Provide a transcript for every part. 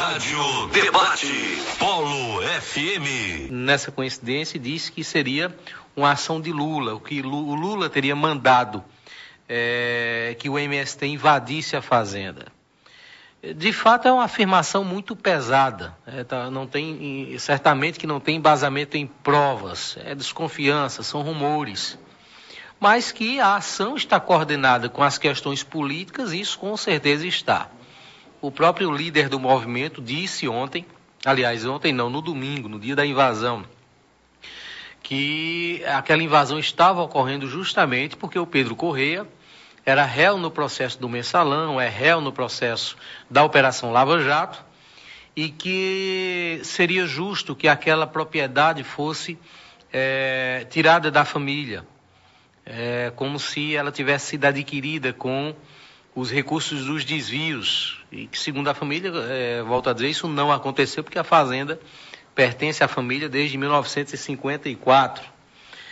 Rádio Debate, Polo FM. Nessa coincidência, disse que seria uma ação de Lula, o que o Lula teria mandado que o MST invadisse a fazenda. De fato, é uma afirmação muito pesada. Certamente que não tem embasamento em provas, é desconfiança, são rumores. Mas que a ação está coordenada com as questões políticas, isso com certeza está. O próprio líder do movimento disse ontem, no domingo, no dia da invasão, que aquela invasão estava ocorrendo justamente porque o Pedro Correia era réu no processo do Mensalão, é réu no processo da Operação Lava Jato, e que seria justo que aquela propriedade fosse tirada da família, como se ela tivesse sido adquirida com os recursos dos desvios, e que, segundo a família, volto a dizer, isso não aconteceu porque a fazenda pertence à família desde 1954.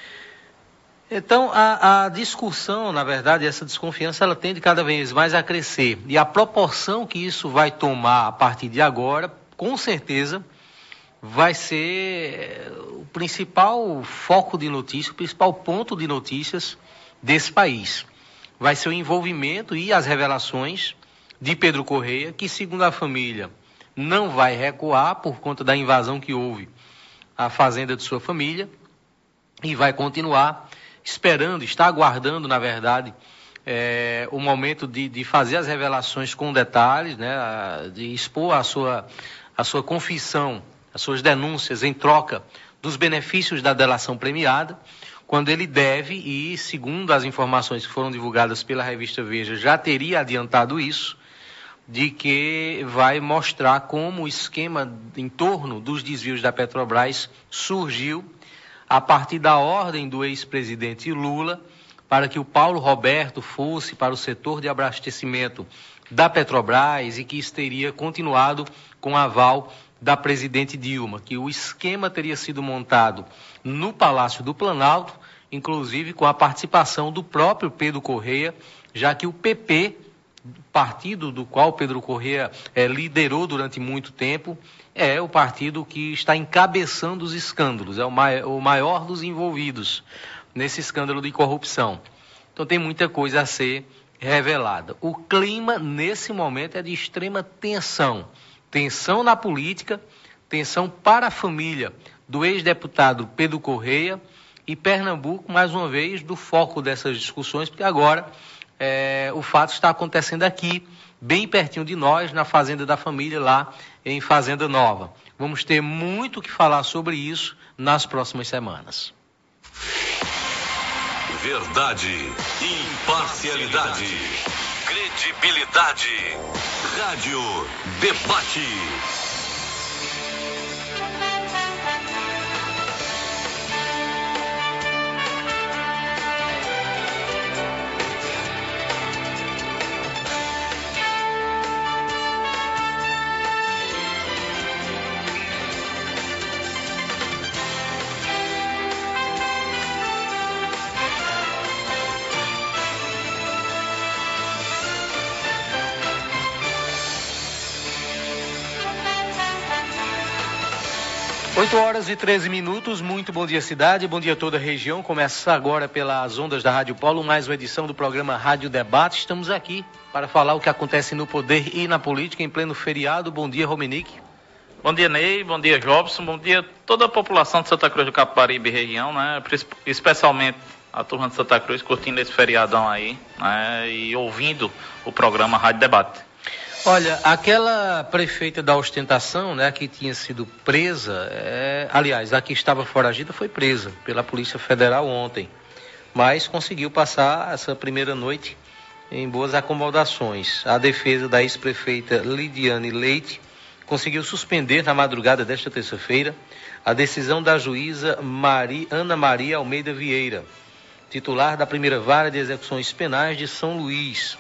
Então, a discussão, na verdade, essa desconfiança, ela tende cada vez mais a crescer. E a proporção que isso vai tomar a partir de agora, com certeza, vai ser o principal foco de notícias, o principal ponto de notícias desse país. Vai ser o envolvimento e as revelações de Pedro Correia, que, segundo a família, não vai recuar por conta da invasão que houve à fazenda de sua família e vai continuar esperando, está aguardando, na verdade, o momento de fazer as revelações com detalhes, né, de expor a sua confissão, as suas denúncias em troca dos benefícios da delação premiada, quando ele deve, e segundo as informações que foram divulgadas pela revista Veja, já teria adiantado isso, de que vai mostrar como o esquema em torno dos desvios da Petrobras surgiu a partir da ordem do ex-presidente Lula para que o Paulo Roberto fosse para o setor de abastecimento da Petrobras e que isso teria continuado com aval da presidente Dilma, que o esquema teria sido montado no Palácio do Planalto, inclusive com a participação do próprio Pedro Correia, já que o PP, partido do qual Pedro Correia liderou durante muito tempo, é o partido que está encabeçando os escândalos, é o maior dos envolvidos nesse escândalo de corrupção. Então tem muita coisa a ser revelada. O clima, nesse momento, é de extrema tensão. Tensão na política, tensão para a família do ex-deputado Pedro Correia e Pernambuco, mais uma vez, do foco dessas discussões, porque agora o fato está acontecendo aqui, bem pertinho de nós, na Fazenda da Família, lá em Fazenda Nova. Vamos ter muito o que falar sobre isso nas próximas semanas. Verdade, imparcialidade, credibilidade. Rádio Debate. 8h13, muito bom dia cidade, bom dia toda a região. Começa agora pelas ondas da Rádio Polo, mais uma edição do programa Rádio Debate. Estamos aqui para falar o que acontece no poder e na política em pleno feriado. Bom dia, Romenique. Bom dia, Ney, bom dia, Jobson, bom dia toda a população de Santa Cruz do Capibaribe e região, né? Especialmente a turma de Santa Cruz curtindo esse feriadão aí, né? E ouvindo o programa Rádio Debate. Olha, aquela prefeita da ostentação, né, que tinha sido presa, aliás, a que estava foragida foi presa pela Polícia Federal ontem, mas conseguiu passar essa primeira noite em boas acomodações. A defesa da ex-prefeita Lidiane Leite conseguiu suspender na madrugada desta terça-feira a decisão da juíza Ana Maria Almeida Vieira, titular da primeira vara de execuções penais de São Luís,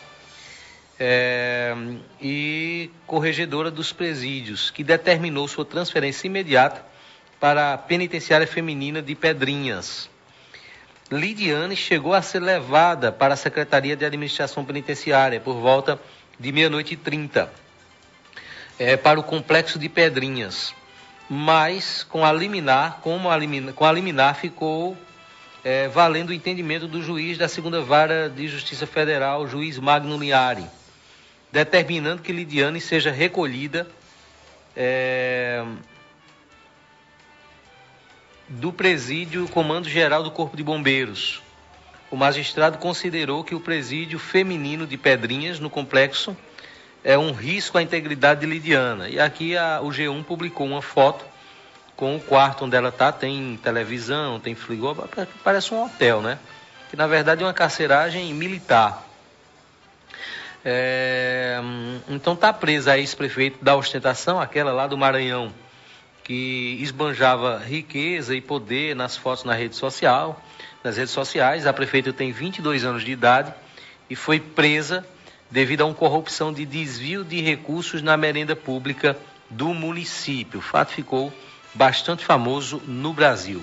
e corregedora dos presídios, que determinou sua transferência imediata para a penitenciária feminina de Pedrinhas. Lidiane chegou a ser levada para a Secretaria de Administração Penitenciária por volta de 00h30. para o Complexo de Pedrinhas. Mas com a liminar, com a liminar ficou valendo o entendimento do juiz da 2ª Vara de Justiça Federal, o juiz Magno Linhari, determinando que Lidiane seja recolhida do presídio Comando Geral do Corpo de Bombeiros. O magistrado considerou que o presídio feminino de Pedrinhas, no complexo, é um risco à integridade de Lidiana. E aqui o G1 publicou uma foto com o quarto onde ela está, tem televisão, tem frigobar, parece um hotel, né? Que na verdade é uma carceragem militar. Então está presa a ex-prefeito da ostentação, aquela lá do Maranhão, que esbanjava riqueza e poder nas fotos nas redes sociais. A prefeita tem 22 anos de idade e foi presa devido a uma corrupção de desvio de recursos na merenda pública do município. O fato ficou bastante famoso no Brasil.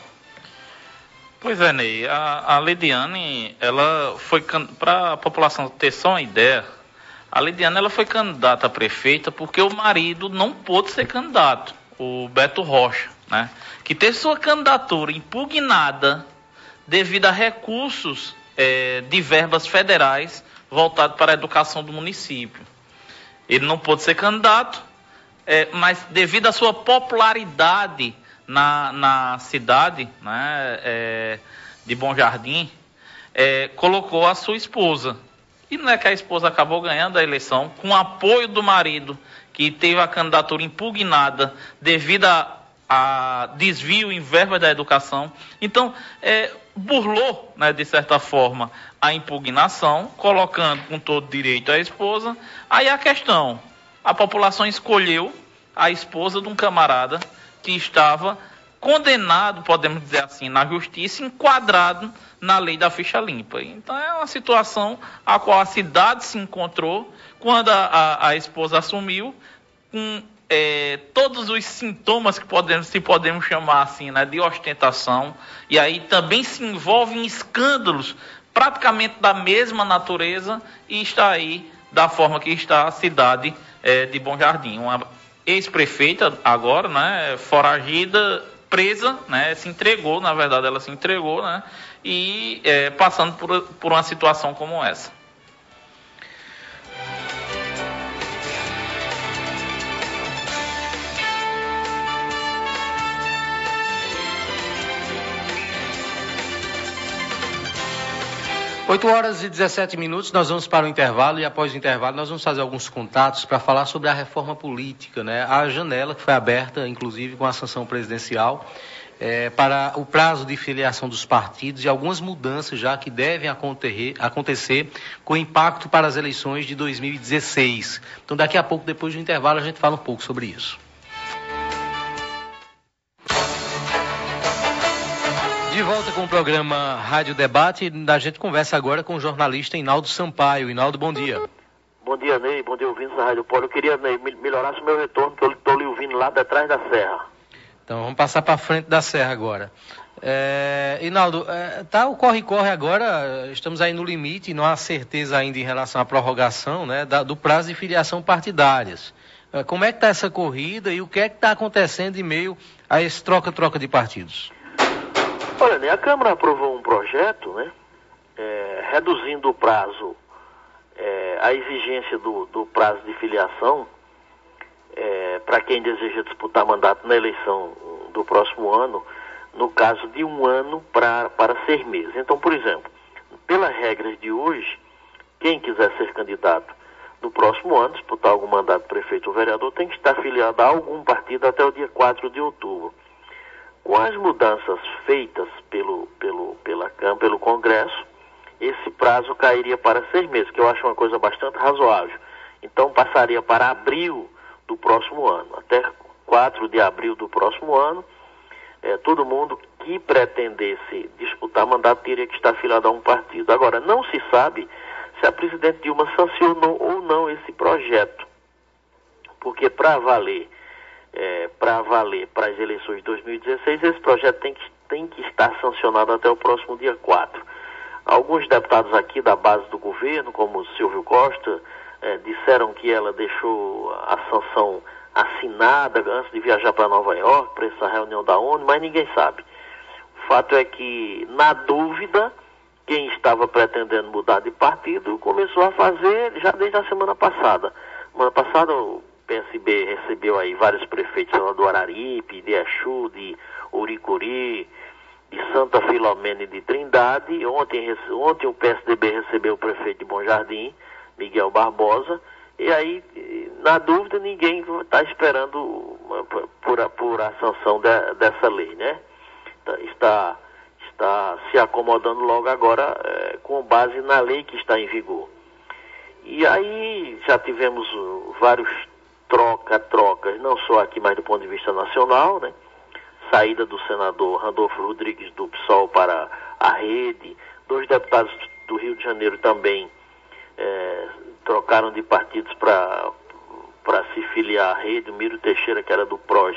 Pois é, Ney, a Lidiane, ela foi, para a população ter só uma ideia, a Lidiane ela foi candidata a prefeita porque o marido não pôde ser candidato, o Beto Rocha, né? Que teve sua candidatura impugnada devido a recursos de verbas federais voltados para a educação do município. Ele não pôde ser candidato, mas devido à sua popularidade na cidade, né, de Bom Jardim, colocou a sua esposa. E não é que a esposa acabou ganhando a eleição com o apoio do marido, que teve a candidatura impugnada devido a desvio em verba da educação. Então, burlou, né, de certa forma, a impugnação, colocando com todo direito a esposa. Aí a questão, a população escolheu a esposa de um camarada que estava condenado, podemos dizer assim, na justiça, enquadrado na lei da ficha limpa. Então é uma situação a qual a cidade se encontrou quando a esposa assumiu, com todos os sintomas que podemos chamar assim, né, de ostentação, e aí também se envolve em escândalos praticamente da mesma natureza, e está aí da forma que está a cidade de Bom Jardim. Uma ex-prefeita agora, né, foragida, presa, né, se entregou, na verdade ela se entregou, né, e passando por uma situação como essa. Oito horas e 17 minutos, nós vamos para o intervalo, e após o intervalo nós vamos fazer alguns contatos para falar sobre a reforma política, né? A janela que foi aberta, inclusive com a sanção presidencial, para o prazo de filiação dos partidos e algumas mudanças já que devem acontecer com impacto para as eleições de 2016. Então daqui a pouco, depois do intervalo, a gente fala um pouco sobre isso. De volta com o programa Rádio Debate, a gente conversa agora com o jornalista Inaldo Sampaio. Inaldo, bom dia. Bom dia, Ney. Bom dia, ouvintes da Rádio Polo. Eu queria, Ney, melhorasse o meu retorno, porque eu estou lhe ouvindo lá detrás da serra. Então, vamos passar para frente da serra agora. Inaldo, o corre-corre agora, estamos aí no limite, não há certeza ainda em relação à prorrogação, né, do prazo de filiação partidárias. Como é que está essa corrida e o que é que está acontecendo em meio a esse troca-troca de partidos? Olha, Ney, a Câmara aprovou um projeto, né, reduzindo o prazo, a exigência do prazo de filiação para quem deseja disputar mandato na eleição do próximo ano, no caso de 1 ano para 6 meses. Então, por exemplo, pelas regras de hoje, quem quiser ser candidato no próximo ano, disputar algum mandato de prefeito ou vereador, tem que estar afiliado a algum partido até o dia 4 de outubro. Com as mudanças feitas pela Câmara, pelo Congresso, esse prazo cairia para 6 meses, que eu acho uma coisa bastante razoável. Então passaria para abril do próximo ano. Até 4 de abril do próximo ano, todo mundo que pretendesse disputar mandato teria que estar afiliado a um partido. Agora, não se sabe se a presidente Dilma sancionou ou não esse projeto, porque para valer para as eleições de 2016, esse projeto tem que estar sancionado até o próximo dia 4. Alguns deputados aqui da base do governo, como Silvio Costa, disseram que ela deixou a sanção assinada antes de viajar para Nova York, para essa reunião da ONU, mas ninguém sabe. O fato é que, na dúvida, quem estava pretendendo mudar de partido começou a fazer já desde a semana passada. Semana passada o PSB recebeu aí vários prefeitos do Araripe, de Exu, de Uricuri, de Santa Filomena e de Trindade. Ontem o PSDB recebeu o prefeito de Bom Jardim, Miguel Barbosa. E aí, na dúvida, ninguém está esperando por a sanção dessa lei, né? Está se acomodando logo agora com base na lei que está em vigor. E aí já tivemos vários trocas, não só aqui, mas do ponto de vista nacional, né? Saída do senador Randolfo Rodrigues do PSOL para a Rede, 2 deputados do Rio de Janeiro também trocaram de partidos para se filiar à Rede, o Miro Teixeira, que era do PROS,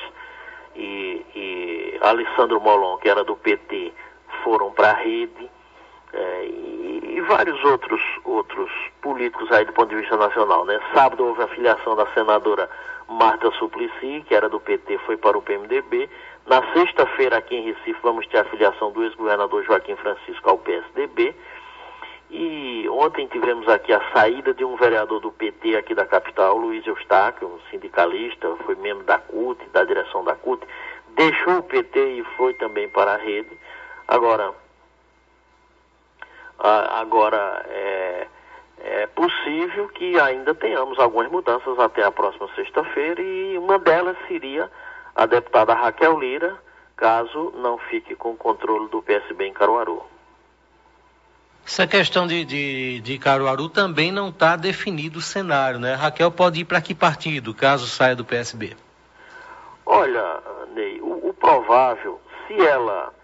e Alessandro Molon, que era do PT, foram para a Rede, e vários outros políticos aí do ponto de vista nacional, né? Sábado houve a filiação da senadora Marta Suplicy, que era do PT, foi para o PMDB. Na sexta-feira, aqui em Recife, vamos ter a filiação do ex-governador Joaquim Francisco ao PSDB. E ontem tivemos aqui a saída de um vereador do PT aqui da capital, Luiz Eustáquio, um sindicalista, foi membro da CUT, da direção da CUT, deixou o PT e foi também para a Rede. Agora é possível que ainda tenhamos algumas mudanças até a próxima sexta-feira, e uma delas seria a deputada Raquel Lira, caso não fique com o controle do PSB em Caruaru. Essa questão de Caruaru também não está definido o cenário, né? Raquel pode ir para que partido, caso saia do PSB? Olha, Ney, o provável, se ela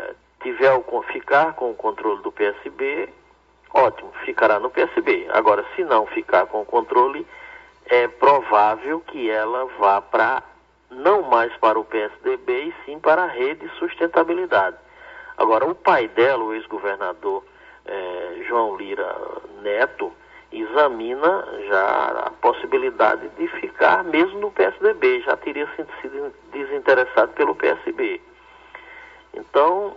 ficar com o controle do PSB, ótimo, ficará no PSB. Agora, se não ficar com o controle, é provável que ela vá não mais para o PSDB, e sim para a Rede Sustentabilidade. Agora, o pai dela, o ex-governador João Lira Neto, examina já a possibilidade de ficar mesmo no PSDB, já teria sido desinteressado pelo PSB. Então,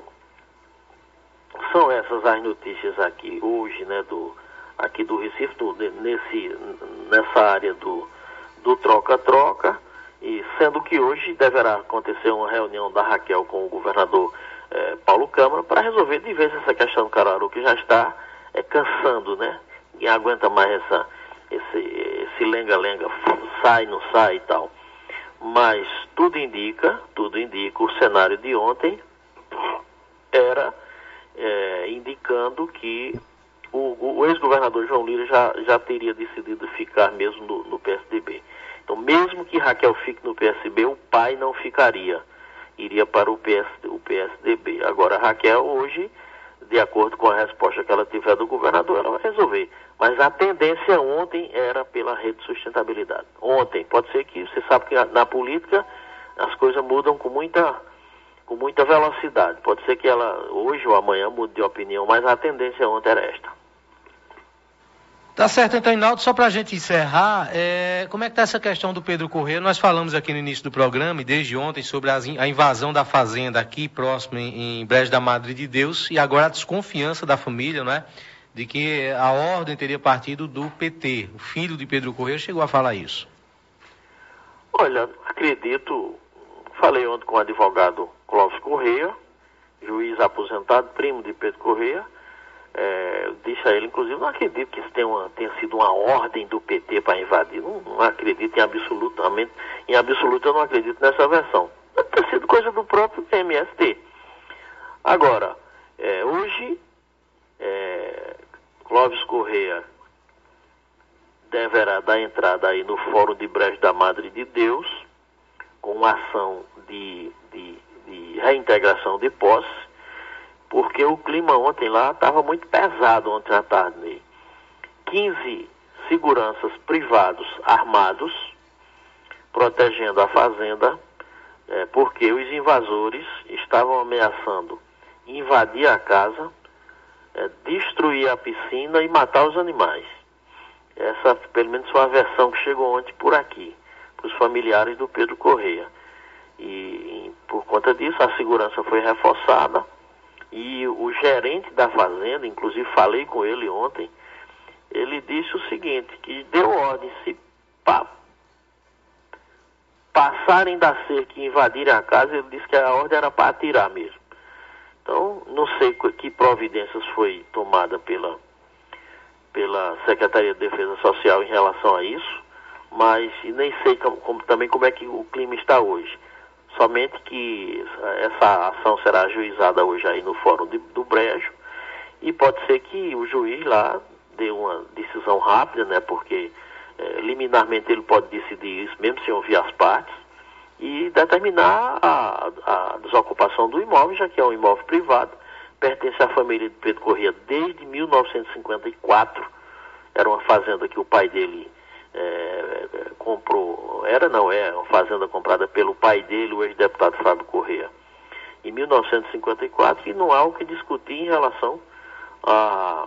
são essas as notícias aqui hoje, né, aqui do Recife, nessa área do troca-troca, e sendo que hoje deverá acontecer uma reunião da Raquel com o governador Paulo Câmara para resolver de vez essa questão do Caruaru, que já está cansando, né? Ninguém aguenta mais esse lenga-lenga, sai, não sai e tal. Mas tudo indica, o cenário de ontem era indicando que o ex-governador João Lira já teria decidido ficar mesmo no PSDB. Então, mesmo que Raquel fique no PSB, o pai não ficaria, iria para o PSDB. Agora, Raquel hoje, de acordo com a resposta que ela tiver do governador, ela vai resolver. Mas a tendência ontem era pela Rede de Sustentabilidade. Ontem, pode ser que, você sabe que na política as coisas mudam com muita velocidade. Pode ser que ela hoje ou amanhã mude de opinião, mas a tendência ontem era esta. Tá certo, então, Inaldo, só para a gente encerrar, como é que está essa questão do Pedro Corrêa? Nós falamos aqui no início do programa e desde ontem sobre a invasão da fazenda aqui próximo em Brejo da Madre de Deus, e agora a desconfiança da família, né, de que a ordem teria partido do PT. O filho de Pedro Corrêa chegou a falar isso. Olha, falei ontem com o advogado Clóvis Corrêa, juiz aposentado, primo de Pedro Corrêa. Eu disse a ele, inclusive, não acredito que isso tenha sido uma ordem do PT para invadir. Não acredito em absoluto, eu não acredito nessa versão. Deve ter sido coisa do próprio MST. Agora, hoje, Clóvis Corrêa deverá dar entrada aí no Fórum de Brejo da Madre de Deus, com uma ação de reintegração de posse, porque o clima ontem lá estava muito pesado ontem à tarde, né? 15 seguranças privados armados protegendo a fazenda, porque os invasores estavam ameaçando invadir a casa, destruir a piscina e matar os animais. Essa, pelo menos, foi uma versão que chegou ontem por aqui, para os familiares do Pedro Correia. E por conta disso, a segurança foi reforçada e o gerente da fazenda, inclusive falei com ele ontem, ele disse o seguinte, que deu ordem, se passarem da cerca e invadirem a casa, ele disse que a ordem era para atirar mesmo. Então, não sei que providências foi tomada pela Secretaria de Defesa Social em relação a isso, mas nem sei também como é que o clima está hoje. Somente que essa ação será ajuizada hoje aí no Fórum do Brejo, e pode ser que o juiz lá dê uma decisão rápida, né, porque liminarmente ele pode decidir isso mesmo sem ouvir as partes, e determinar a desocupação do imóvel, já que é um imóvel privado, pertence à família de Pedro Correia desde 1954, era uma fazenda que o pai dele comprou, é uma fazenda comprada pelo pai dele, o ex-deputado Fábio Correia, em 1954, e não há o que discutir em relação à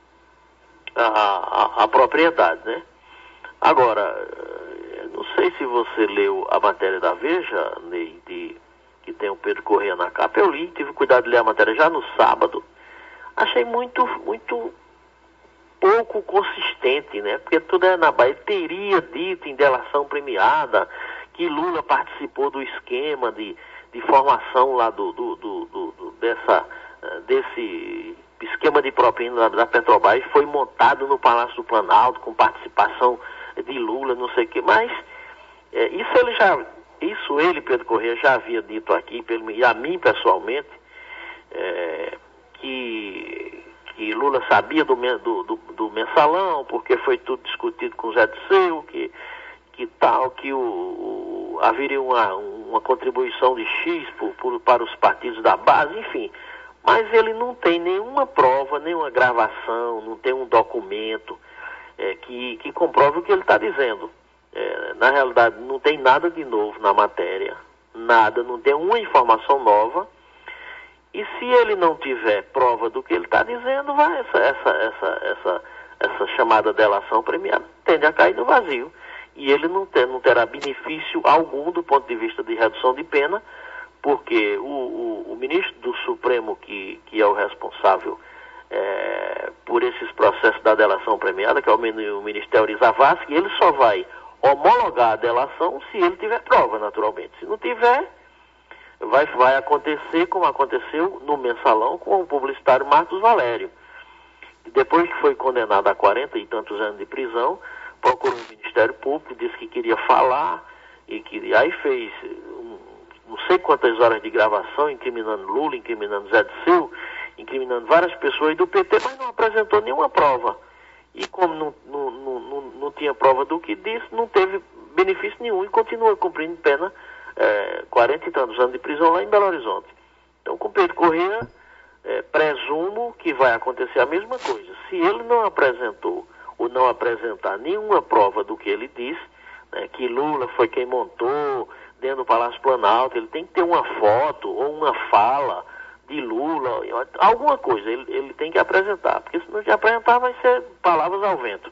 propriedade, né? Agora, não sei se você leu a matéria da Veja, Ney, que tem o Pedro Correia na capa. Eu li, tive cuidado de ler a matéria já no sábado. Achei muito pouco consistente, né? Porque tudo é na Bahia. Ele teria dito em delação premiada que Lula participou do esquema de formação lá desse esquema de propina da Petrobras, foi montado no Palácio do Planalto com participação de Lula, não sei o que, mas isso ele, Pedro Correia, já havia dito aqui, e a mim pessoalmente, que Lula sabia do mensalão, porque foi tudo discutido com o Zé Disseu, que haveria uma contribuição de X para os partidos da base, enfim. Mas ele não tem nenhuma prova, nenhuma gravação, não tem um documento que comprove o que ele está dizendo. Na realidade, não tem nada de novo na matéria, nada, não tem uma informação nova. E se ele não tiver prova do que ele está dizendo, essa chamada delação premiada tende a cair no vazio. E ele não terá benefício algum do ponto de vista de redução de pena, porque o ministro do Supremo, que é o responsável por esses processos da delação premiada, que é o ministro Teori Zavascki, ele só vai homologar a delação se ele tiver prova, naturalmente. Se não tiver, vai acontecer como aconteceu no mensalão com o publicitário Marcos Valério. Depois que foi condenado a 40 e tantos anos de prisão, procurou o Ministério Público, disse que queria falar, e aí fez não sei quantas horas de gravação, incriminando Lula, incriminando Zé Disseu, incriminando várias pessoas do PT, mas não apresentou nenhuma prova. E como não tinha prova do que disse, não teve benefício nenhum e continua cumprindo pena 40 e tantos anos de prisão lá em Belo Horizonte. Então, com Pedro Correia, presumo que vai acontecer a mesma coisa. Se ele não apresentou ou não apresentar nenhuma prova do que ele disse, né, que Lula foi quem montou dentro do Palácio Planalto, ele tem que ter uma foto ou uma fala de Lula, alguma coisa ele tem que apresentar, porque se não apresentar vai ser palavras ao vento.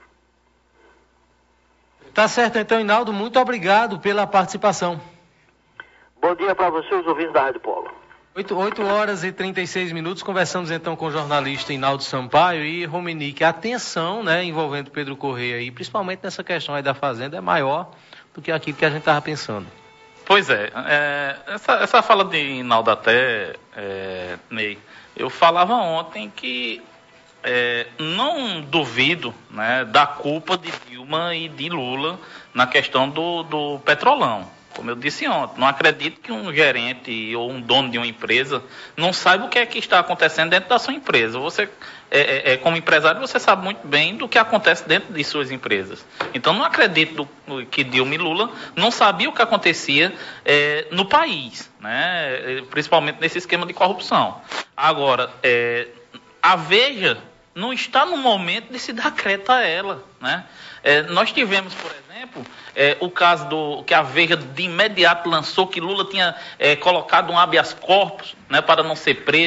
Tá certo, então, Hinaldo, muito obrigado pela participação. Bom dia para vocês, ouvintes da Rádio Polo. 8 horas e 36 minutos, conversamos então com o jornalista Hinaldo Sampaio e Romenique. A tensão, né, envolvendo Pedro Correia e principalmente nessa questão aí da fazenda é maior do que aquilo que a gente estava pensando. Pois essa fala de Hinaldo até, Ney, eu falava ontem que não duvido, né, da culpa de Dilma e de Lula na questão do Petrolão. Como eu disse ontem, não acredito que um gerente ou um dono de uma empresa não saiba o que é que está acontecendo dentro da sua empresa. Você, como empresário, você sabe muito bem do que acontece dentro de suas empresas. Então, não acredito que Dilma e Lula não sabiam o que acontecia no país, né? Principalmente nesse esquema de corrupção. Agora, a Veja não está no momento de se dar crédito a ela, né? Nós tivemos, por exemplo, o caso que a Veja de imediato lançou que Lula tinha colocado um habeas corpus, né, para não ser preso,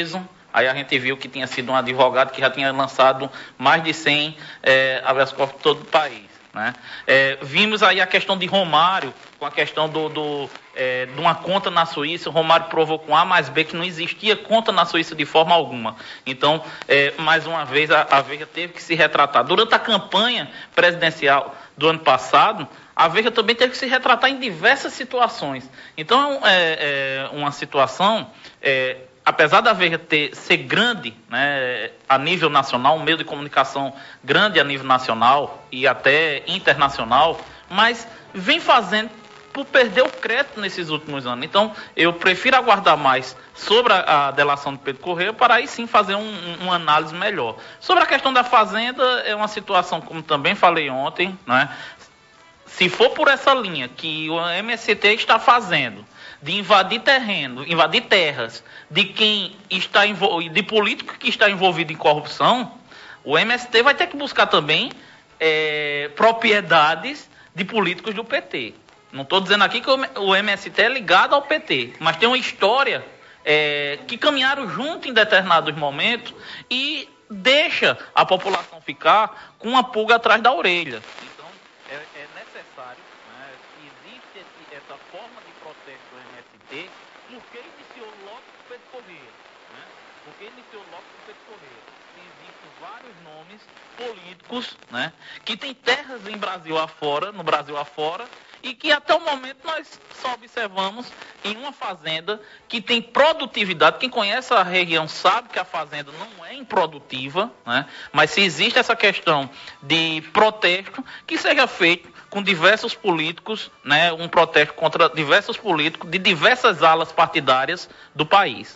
Aí a gente viu que tinha sido um advogado que já tinha lançado mais de 100 habeas corpus em todo o país, né? Vimos aí a questão de Romário, com a questão de uma conta na Suíça. O Romário provou com A mais B que não existia conta na Suíça de forma alguma. Então, mais uma vez, a Veja teve que se retratar. Durante a campanha presidencial do ano passado, a Veja também teve que se retratar em diversas situações. Então, uma situação... apesar da Veja ser grande, né, a nível nacional, um meio de comunicação grande a nível nacional e até internacional, mas vem fazendo por perder o crédito nesses últimos anos. Então, eu prefiro aguardar mais sobre a delação de Pedro Correia para aí sim fazer uma análise melhor. Sobre a questão da Fazenda, é uma situação, como também falei ontem, né, se for por essa linha que o MST está fazendo, de invadir terreno, invadir terras, de quem está de político que está envolvido em corrupção, o MST vai ter que buscar também propriedades de políticos do PT. Não estou dizendo aqui que o MST é ligado ao PT, mas tem uma história que caminharam junto em determinados momentos e deixa a população ficar com uma pulga atrás da orelha. Então, é necessário, né, que existe essa forma de protesto do MST, porque iniciou logo com Pedro Correia, né? Porque iniciou logo com Pedro Correia. Existem vários nomes políticos, né, que têm terras no Brasil afora, e que até o momento nós só observamos em uma fazenda que tem produtividade. Quem conhece a região sabe que a fazenda não é improdutiva, né? Mas se existe essa questão de protesto, que seja feito com diversos políticos, né? Um protesto contra diversos políticos de diversas alas partidárias do país.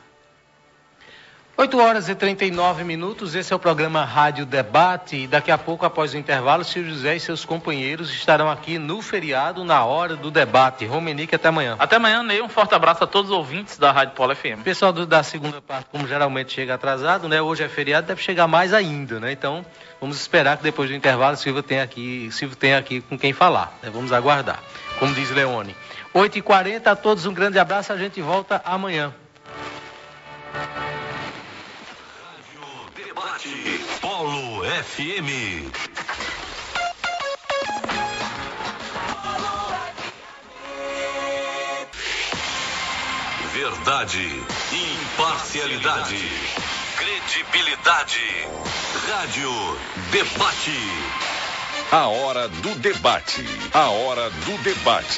8h39, esse é o programa Rádio Debate, e daqui a pouco, após o intervalo, Silvio José e seus companheiros estarão aqui no feriado, na hora do debate. Romenique, até amanhã. Até amanhã, Ney, um forte abraço a todos os ouvintes da Rádio Polo FM. Pessoal da segunda parte, como geralmente chega atrasado, né? Hoje é feriado, deve chegar mais ainda, né? Então, vamos esperar que depois do intervalo Silvio tenha aqui com quem falar, né? Vamos aguardar, como diz Leone. 8h40, a todos um grande abraço, a gente volta amanhã. Polo FM. Verdade, imparcialidade, credibilidade. Rádio Debate. A hora do debate. A hora do debate.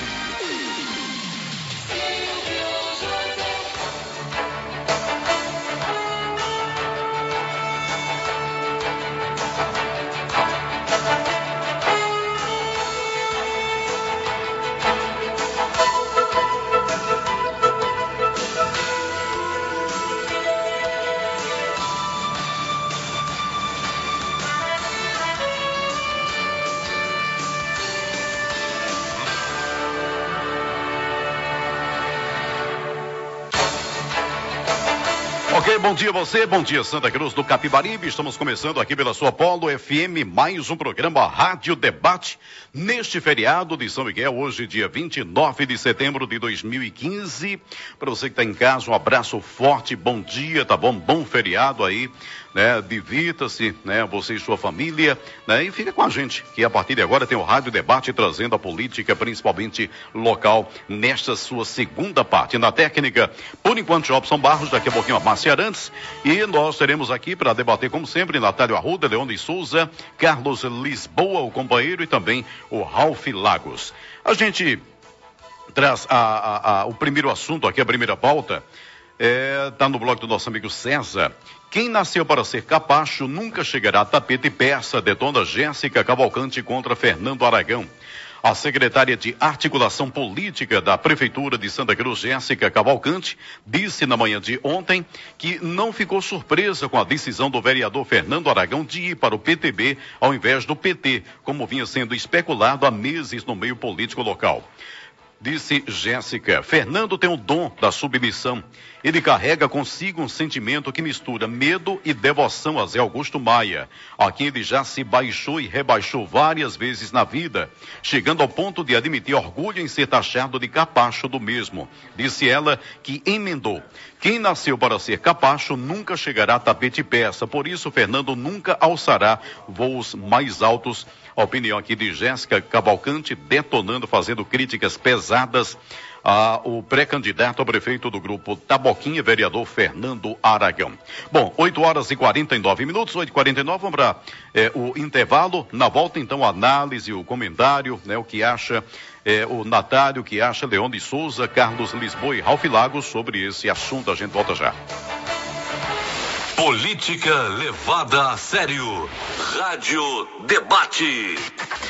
Ok, bom dia você, bom dia Santa Cruz do Capibaribe. Estamos começando aqui pela sua Polo FM, mais um programa Rádio Debate, neste feriado de São Miguel, hoje dia 29 de setembro de 2015. Para você que está em casa, um abraço forte, bom dia, tá bom? Bom feriado aí, né? Divirta-se, né? Você e sua família, né? E fica com a gente, que a partir de agora tem o Rádio Debate trazendo a política, principalmente local, nesta sua segunda parte. Na técnica, por enquanto, Jobson Barros, daqui a pouquinho a Márcia Arantes, e nós teremos aqui para debater, como sempre, Natália Arruda, Leone Souza, Carlos Lisboa, o companheiro, e também o Ralph Lagos. A gente traz o primeiro assunto aqui, a primeira pauta, está no blog do nosso amigo César. Quem nasceu para ser capacho nunca chegará a tapete persa, detona Jéssica Cavalcante contra Fernando Aragão. A secretária de Articulação Política da Prefeitura de Santa Cruz, Jéssica Cavalcante, disse na manhã de ontem que não ficou surpresa com a decisão do vereador Fernando Aragão de ir para o PTB ao invés do PT, como vinha sendo especulado há meses no meio político local. Disse Jéssica, Fernando tem o dom da submissão. Ele carrega consigo um sentimento que mistura medo e devoção a Zé Augusto Maia, a quem ele já se baixou e rebaixou várias vezes na vida, chegando ao ponto de admitir orgulho em ser taxado de capacho do mesmo. Disse ela que emendou. Quem nasceu para ser capacho nunca chegará a tapete persa. Por isso, Fernando nunca alçará voos mais altos. A opinião aqui de Jéssica Cavalcante, detonando, fazendo críticas pesadas ao pré-candidato a prefeito do grupo Taboquinha, vereador Fernando Aragão. Bom, 8h49, 8h49, vamos para o intervalo. Na volta, então, a análise, o comentário, né, o que acha o Natário, o que acha Leão de Souza, Carlos Lisboa e Ralf Lagos sobre esse assunto. A gente volta já. Política levada a sério. Rádio Debate.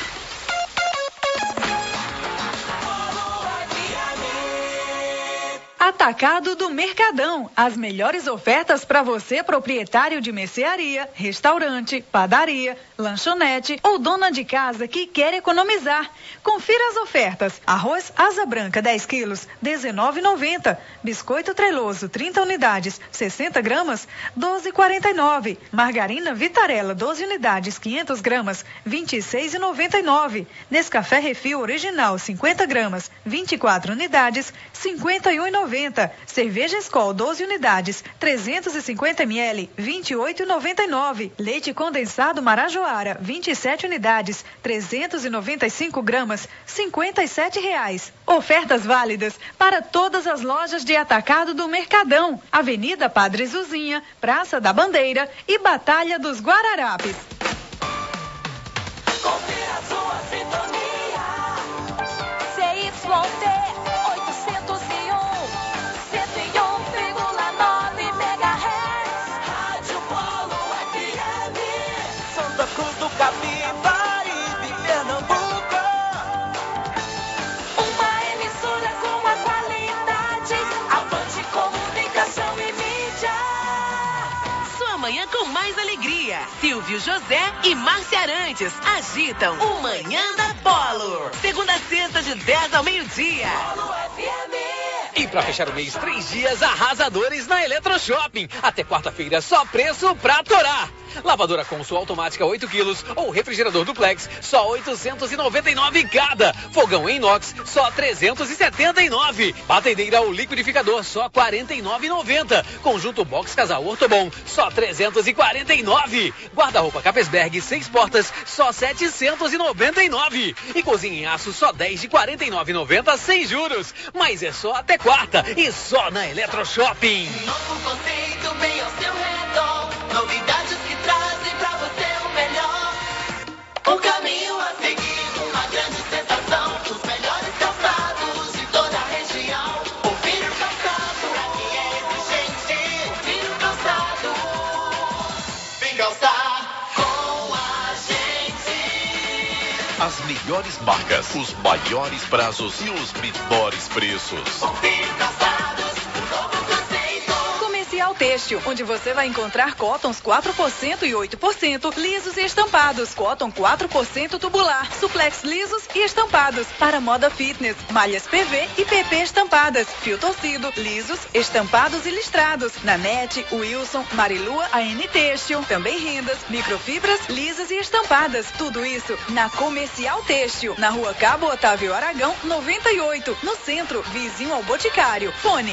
Atacado do Mercadão. As melhores ofertas para você, proprietário de mercearia, restaurante, padaria, lanchonete ou dona de casa que quer economizar. Confira as ofertas. Arroz Asa Branca 10 quilos, R$19,90. Biscoito Treloso 30 unidades, 60 gramas, R$12,49. Margarina Vitarella 12 unidades, 500 gramas, R$26,99. Nescafé Refil Original 50 gramas, 24 unidades, R$51,90. Cerveja Skol 12 unidades, 350 ml, R$28,99. Leite condensado Marajoara 27 unidades, 395 gramas, R$57. Ofertas válidas para todas as lojas de atacado do Mercadão. Avenida Padre Zuzinha, Praça da Bandeira e Batalha dos Guararapes. Confira a sua sintonia. CYT 101,9 MHz. Rádio Polo FM. Santa Cruz do Capibaribe, Pernambuco. Uma emissora com a qualidade. Avante Comunicação e Mídia. Sua manhã com mais alegria. Silvio José e Márcia Arantes agitam o Manhã da Polo. Segunda a sexta, de 10 ao meio-dia. Polo FM. E para fechar o mês, 3 dias arrasadores na Eletroshopping. Até quarta-feira, só preço pra torar. Lavadora Consul automática 8 quilos ou refrigerador duplex, só 899 cada. Fogão em inox, só 379. Batedeira ou liquidificador, só 49,90. Conjunto box casal Ortobon, só 349. Guarda-roupa Capesberg 6 portas, só 799. E cozinha em aço, só 10 de 49,90 sem juros. Mas é só até quarta e só na Eletroshopping. Novo conceito bem ao seu redor. Novidades que trazem pra você o melhor. Um caminho a seguir, uma grande sensação. Os melhores calçados de toda a região. O Filho Calçado, pra quem é exigente. O Filho Calçado, vem calçar com a gente. As melhores marcas, os maiores prazos e os menores preços. O Filho Calçados, um novo conceito. Comercial Têxtil, onde você vai encontrar cotons 4% e 8% lisos e estampados, cotton 4% tubular, suplex lisos e estampados, para moda fitness, malhas PV e PP estampadas, fio torcido, lisos, estampados e listrados, Nanete, Wilson, Marilua, AN Têxtil, também rendas, microfibras, lisas e estampadas, tudo isso na Comercial Têxtil, na Rua Cabo Otávio Aragão, 98, no centro, vizinho ao Boticário, fone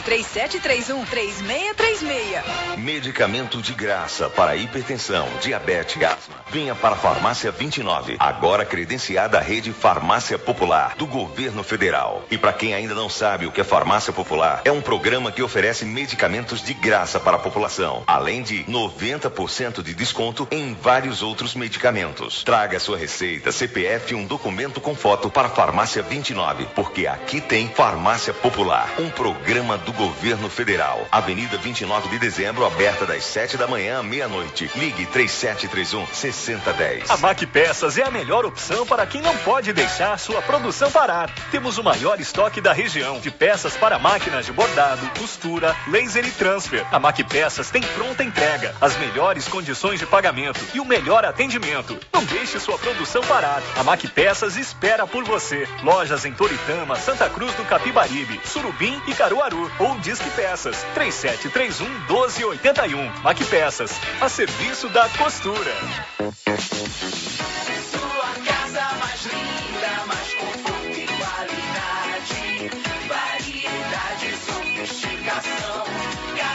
3731-3636. Medicamento de graça para hipertensão, diabetes e asma. Venha para a Farmácia 29, agora credenciada à rede Farmácia Popular do Governo Federal. E para quem ainda não sabe o que é Farmácia Popular, é um programa que oferece medicamentos de graça para a população, além de 90% de desconto em vários outros medicamentos. Traga sua receita, CPF e um documento com foto para a Farmácia 29, porque aqui tem Farmácia Popular, um programa do Governo Federal. Avenida 29 de dezembro, aberta das 7 da manhã à meia-noite. Ligue 3731-6010. A Mac Peças é a melhor opção para quem não pode deixar sua produção parar. Temos o maior estoque da região de peças para máquinas de bordado, costura, laser e transfer. A Mac Peças tem pronta entrega, as melhores condições de pagamento e o melhor atendimento. Não deixe sua produção parar. A Mac Peças espera por você. Lojas em Toritama, Santa Cruz do Capibaribe, Surubim e Caruaru. Ou Disque Peças 3731-1281. Mac Peças, a serviço da costura. Sua casa mais linda, mais conforto e qualidade. Variedade, sofisticação.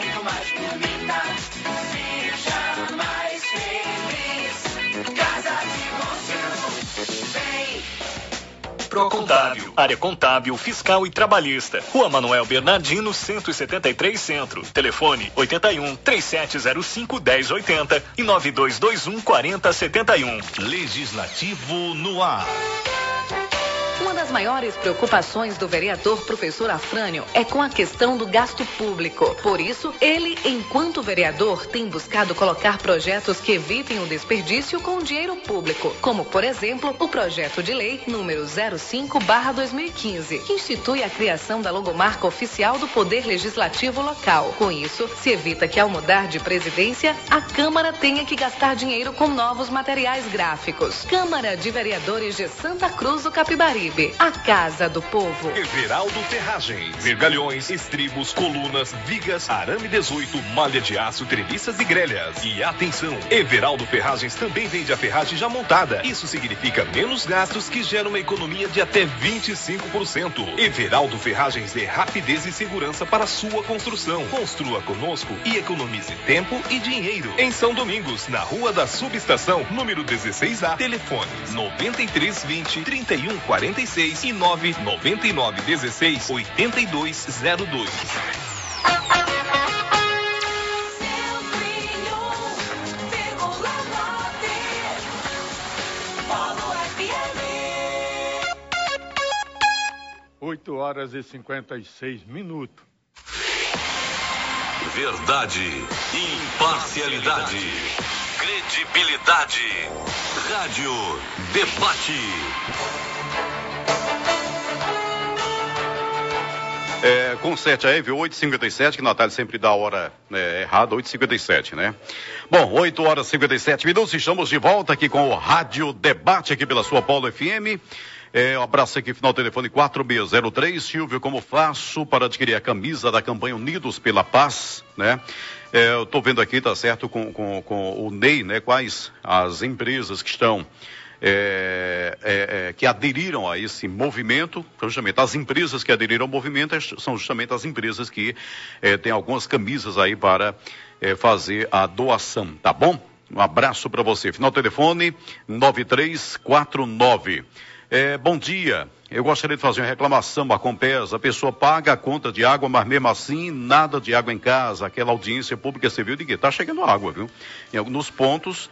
muito mais bonita. Seja mais feliz. Casa de Constru. Vem. Procontábil, área contábil, fiscal e trabalhista. Rua Manuel Bernardino, 173 Centro. Telefone 81 3705 1080 e 9221 4071. Legislativo no ar. Uma das maiores preocupações do vereador professor Afrânio é com a questão do gasto público. Por isso, ele, enquanto vereador, tem buscado colocar projetos que evitem o desperdício com o dinheiro público, como, por exemplo, o projeto de lei número 05/2015, que institui a criação da logomarca oficial do Poder Legislativo local. Com isso, se evita que, ao mudar de presidência, a Câmara tenha que gastar dinheiro com novos materiais gráficos. Câmara de Vereadores de Santa Cruz do Capibaribe. A Casa do Povo. Everaldo Ferragens. Vergalhões, estribos, colunas, vigas, arame 18, malha de aço, treliças e grelhas. E atenção, Everaldo Ferragens também vende a ferragem já montada. Isso significa menos gastos que geram uma economia de até 25%. Everaldo Ferragens é rapidez e segurança para sua construção. Construa conosco e economize tempo e dinheiro. Em São Domingos, na Rua da Subestação, número 16A, telefone 9320 3146 e 99916 8202. Oito horas e 56 minutos. Verdade, imparcialidade, credibilidade. Rádio Debate. Com 7 aí, viu? 8h57, que Natália sempre dá a hora errada, 8h57, né? Bom, 8 horas e 57 minutos, estamos de volta aqui com o Rádio Debate, aqui pela sua Polo FM. Um abraço aqui, final telefone 4603. Silvio, como faço para adquirir a camisa da campanha Unidos pela Paz, né? Eu tô vendo aqui, tá certo, com o Ney, né? Quais as empresas que estão... que aderiram a esse movimento. Justamente as empresas que aderiram ao movimento são justamente as empresas que têm algumas camisas aí para fazer a doação, tá bom? Um abraço para você. Final telefone 9349. Bom dia, eu gostaria de fazer uma reclamação à Compesa. A pessoa paga a conta de água, mas mesmo assim nada de água em casa. Aquela audiência pública civil de que tá chegando água, viu? Em alguns pontos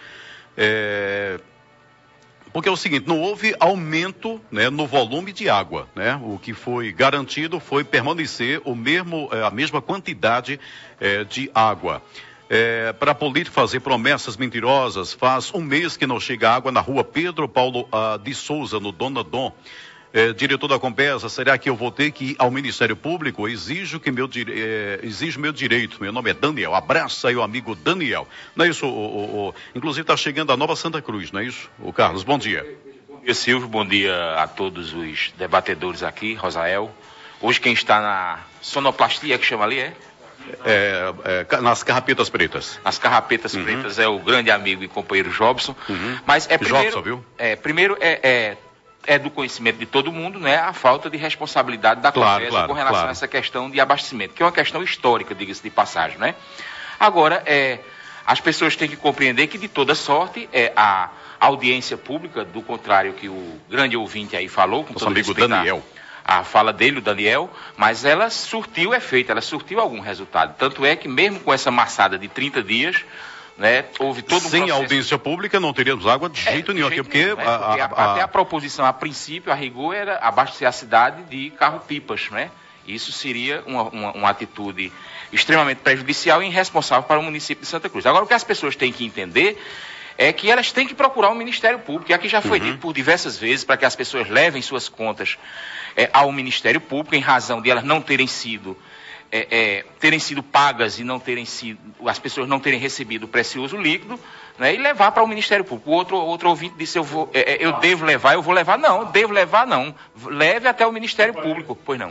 porque é o seguinte, não houve aumento, né, no volume de água, né? O que foi garantido foi permanecer a mesma quantidade de água. Para político fazer promessas mentirosas, faz um mês que não chega água na rua Pedro Paulo de Souza, no Dona Dom. Diretor da Compesa, será que eu vou ter que ir ao Ministério Público? Exijo meu direito. Meu nome é Daniel. Abraça aí o amigo Daniel. Não é isso? Inclusive está chegando a Nova Santa Cruz, não é isso? O Carlos, bom dia. Bom dia, Silvio. Bom dia a todos os debatedores aqui, Rosael. Hoje quem está na sonoplastia, que chama ali, nas carrapetas pretas. As carrapetas pretas é o grande amigo e companheiro Jobson. Mas Jobson, viu? Primeiro é do conhecimento de todo mundo, né, a falta de responsabilidade da Compesa com relação a essa questão de abastecimento, que é uma questão histórica, diga-se de passagem, né? Agora, as pessoas têm que compreender que, de toda sorte, a audiência pública, do contrário que o grande ouvinte aí falou, com nosso amigo Daniel, a fala dele, o Daniel, mas ela surtiu efeito, ela surtiu algum resultado. Tanto é que, mesmo com essa maçada de 30 dias, né, houve todo um sem processo... audiência pública não teríamos água de jeito nenhum aqui, porque... Até a proposição, a princípio, a rigor, era abastecer a cidade de carro-pipas, né? Isso seria uma atitude extremamente prejudicial e irresponsável para o município de Santa Cruz. Agora, o que as pessoas têm que entender é que elas têm que procurar o Ministério Público, e aqui já foi dito por diversas vezes, para que as pessoas levem suas contas ao Ministério Público, em razão de elas não terem sido pagas e as pessoas não terem recebido o precioso líquido, né, e levar para o Ministério Público. O outro ouvinte disse, eu devo levar, eu vou levar. Não, devo levar não. Leve até o Ministério Público. Pois não.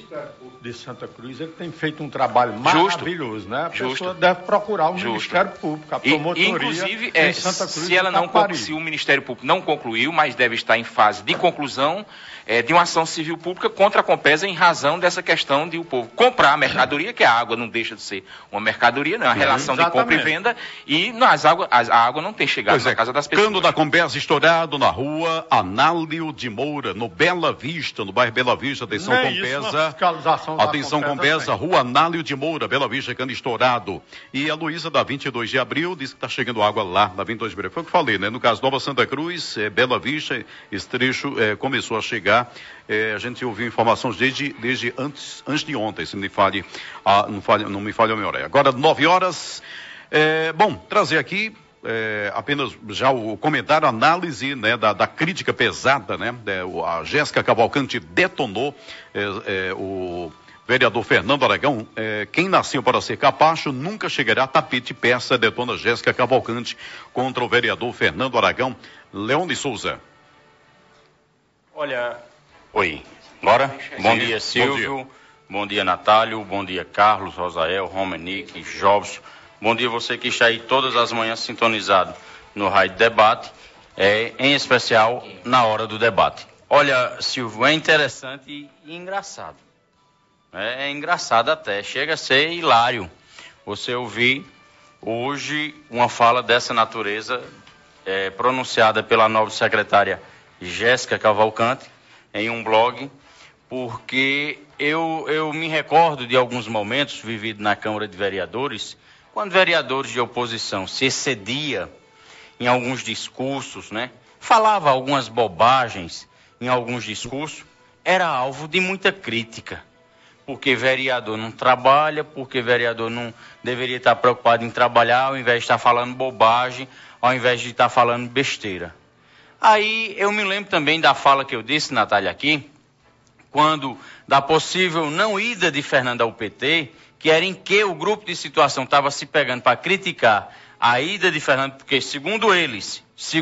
Ministério Público de Santa Cruz ele tem feito um trabalho maravilhoso, né? A pessoa deve procurar o Ministério Público, a promotoria inclusive, em Santa Cruz se o Ministério Público não concluiu, mas deve estar em fase de conclusão de uma ação civil pública contra a Compesa em razão dessa questão de o povo comprar a mercadoria, que a água não deixa de ser uma mercadoria, não é uma relação de compra e venda, e a água não tem chegado na casa das pessoas. Cano da Compesa estourado na rua Análio de Moura, no Bela Vista, no bairro Bela Vista, atenção Compesa. Atenção Compesa, rua Análio de Moura, Bela Vista, cano estourado. E a Luísa, da 22 de abril, disse que está chegando água lá, da 22 de abril. Foi o que falei, né? No caso, Nova Santa Cruz, Bela Vista, esse trecho começou a chegar. A gente ouviu informações desde antes de ontem, se não me falha a memória. Agora, 9 horas. Bom, trazer aqui apenas já o comentário, a análise, né, da crítica pesada, né? A Jéssica Cavalcante detonou o vereador Fernando Aragão. Quem nasceu para ser capacho nunca chegará a tapete e peça, detona Jéssica Cavalcante contra o vereador Fernando Aragão. Leone Souza. Olha, oi, bora? Bom dia, Silvio, bom dia, Natálio, bom dia, Carlos, Rosael, Romanique, Jobson, bom dia você que está aí todas as manhãs sintonizado no Rádio Debate, em especial na hora do debate. Olha, Silvio, é interessante e engraçado, é engraçado até, chega a ser hilário você ouvir hoje uma fala dessa natureza pronunciada pela nova secretária Jéssica Cavalcante, em um blog, porque eu me recordo de alguns momentos vividos na Câmara de Vereadores, quando vereadores de oposição se excedia em alguns discursos, né? Falava algumas bobagens em alguns discursos, era alvo de muita crítica, porque vereador não trabalha, porque vereador não deveria estar preocupado em trabalhar, ao invés de estar falando bobagem, ao invés de estar falando besteira. Aí eu me lembro também da fala que eu disse, Natália, aqui, quando da possível não ida de Fernando ao PT, que era em que o grupo de situação estava se pegando para criticar a ida de Fernando, porque segundo eles,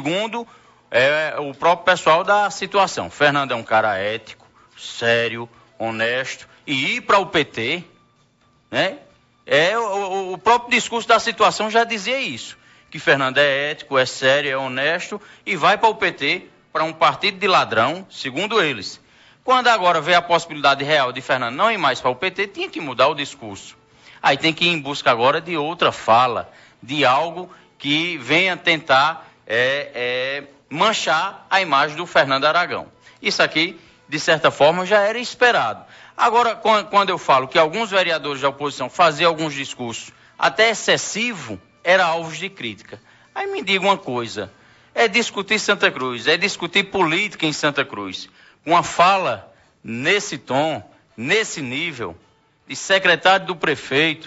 o próprio pessoal da situação, Fernando é um cara ético, sério, honesto, e ir para o PT, né? O próprio discurso da situação já dizia isso, que Fernando é ético, é sério, é honesto e vai para o PT, para um partido de ladrão, segundo eles. Quando agora vê a possibilidade real de Fernando não ir mais para o PT, tinha que mudar o discurso. Aí tem que ir em busca agora de outra fala, de algo que venha tentar manchar a imagem do Fernando Aragão. Isso aqui, de certa forma, já era esperado. Agora, quando eu falo que alguns vereadores da oposição faziam alguns discursos até excessivos, era alvo de crítica. Aí me diga uma coisa, é discutir Santa Cruz, é discutir política em Santa Cruz. Uma fala nesse tom, nesse nível, de secretário do prefeito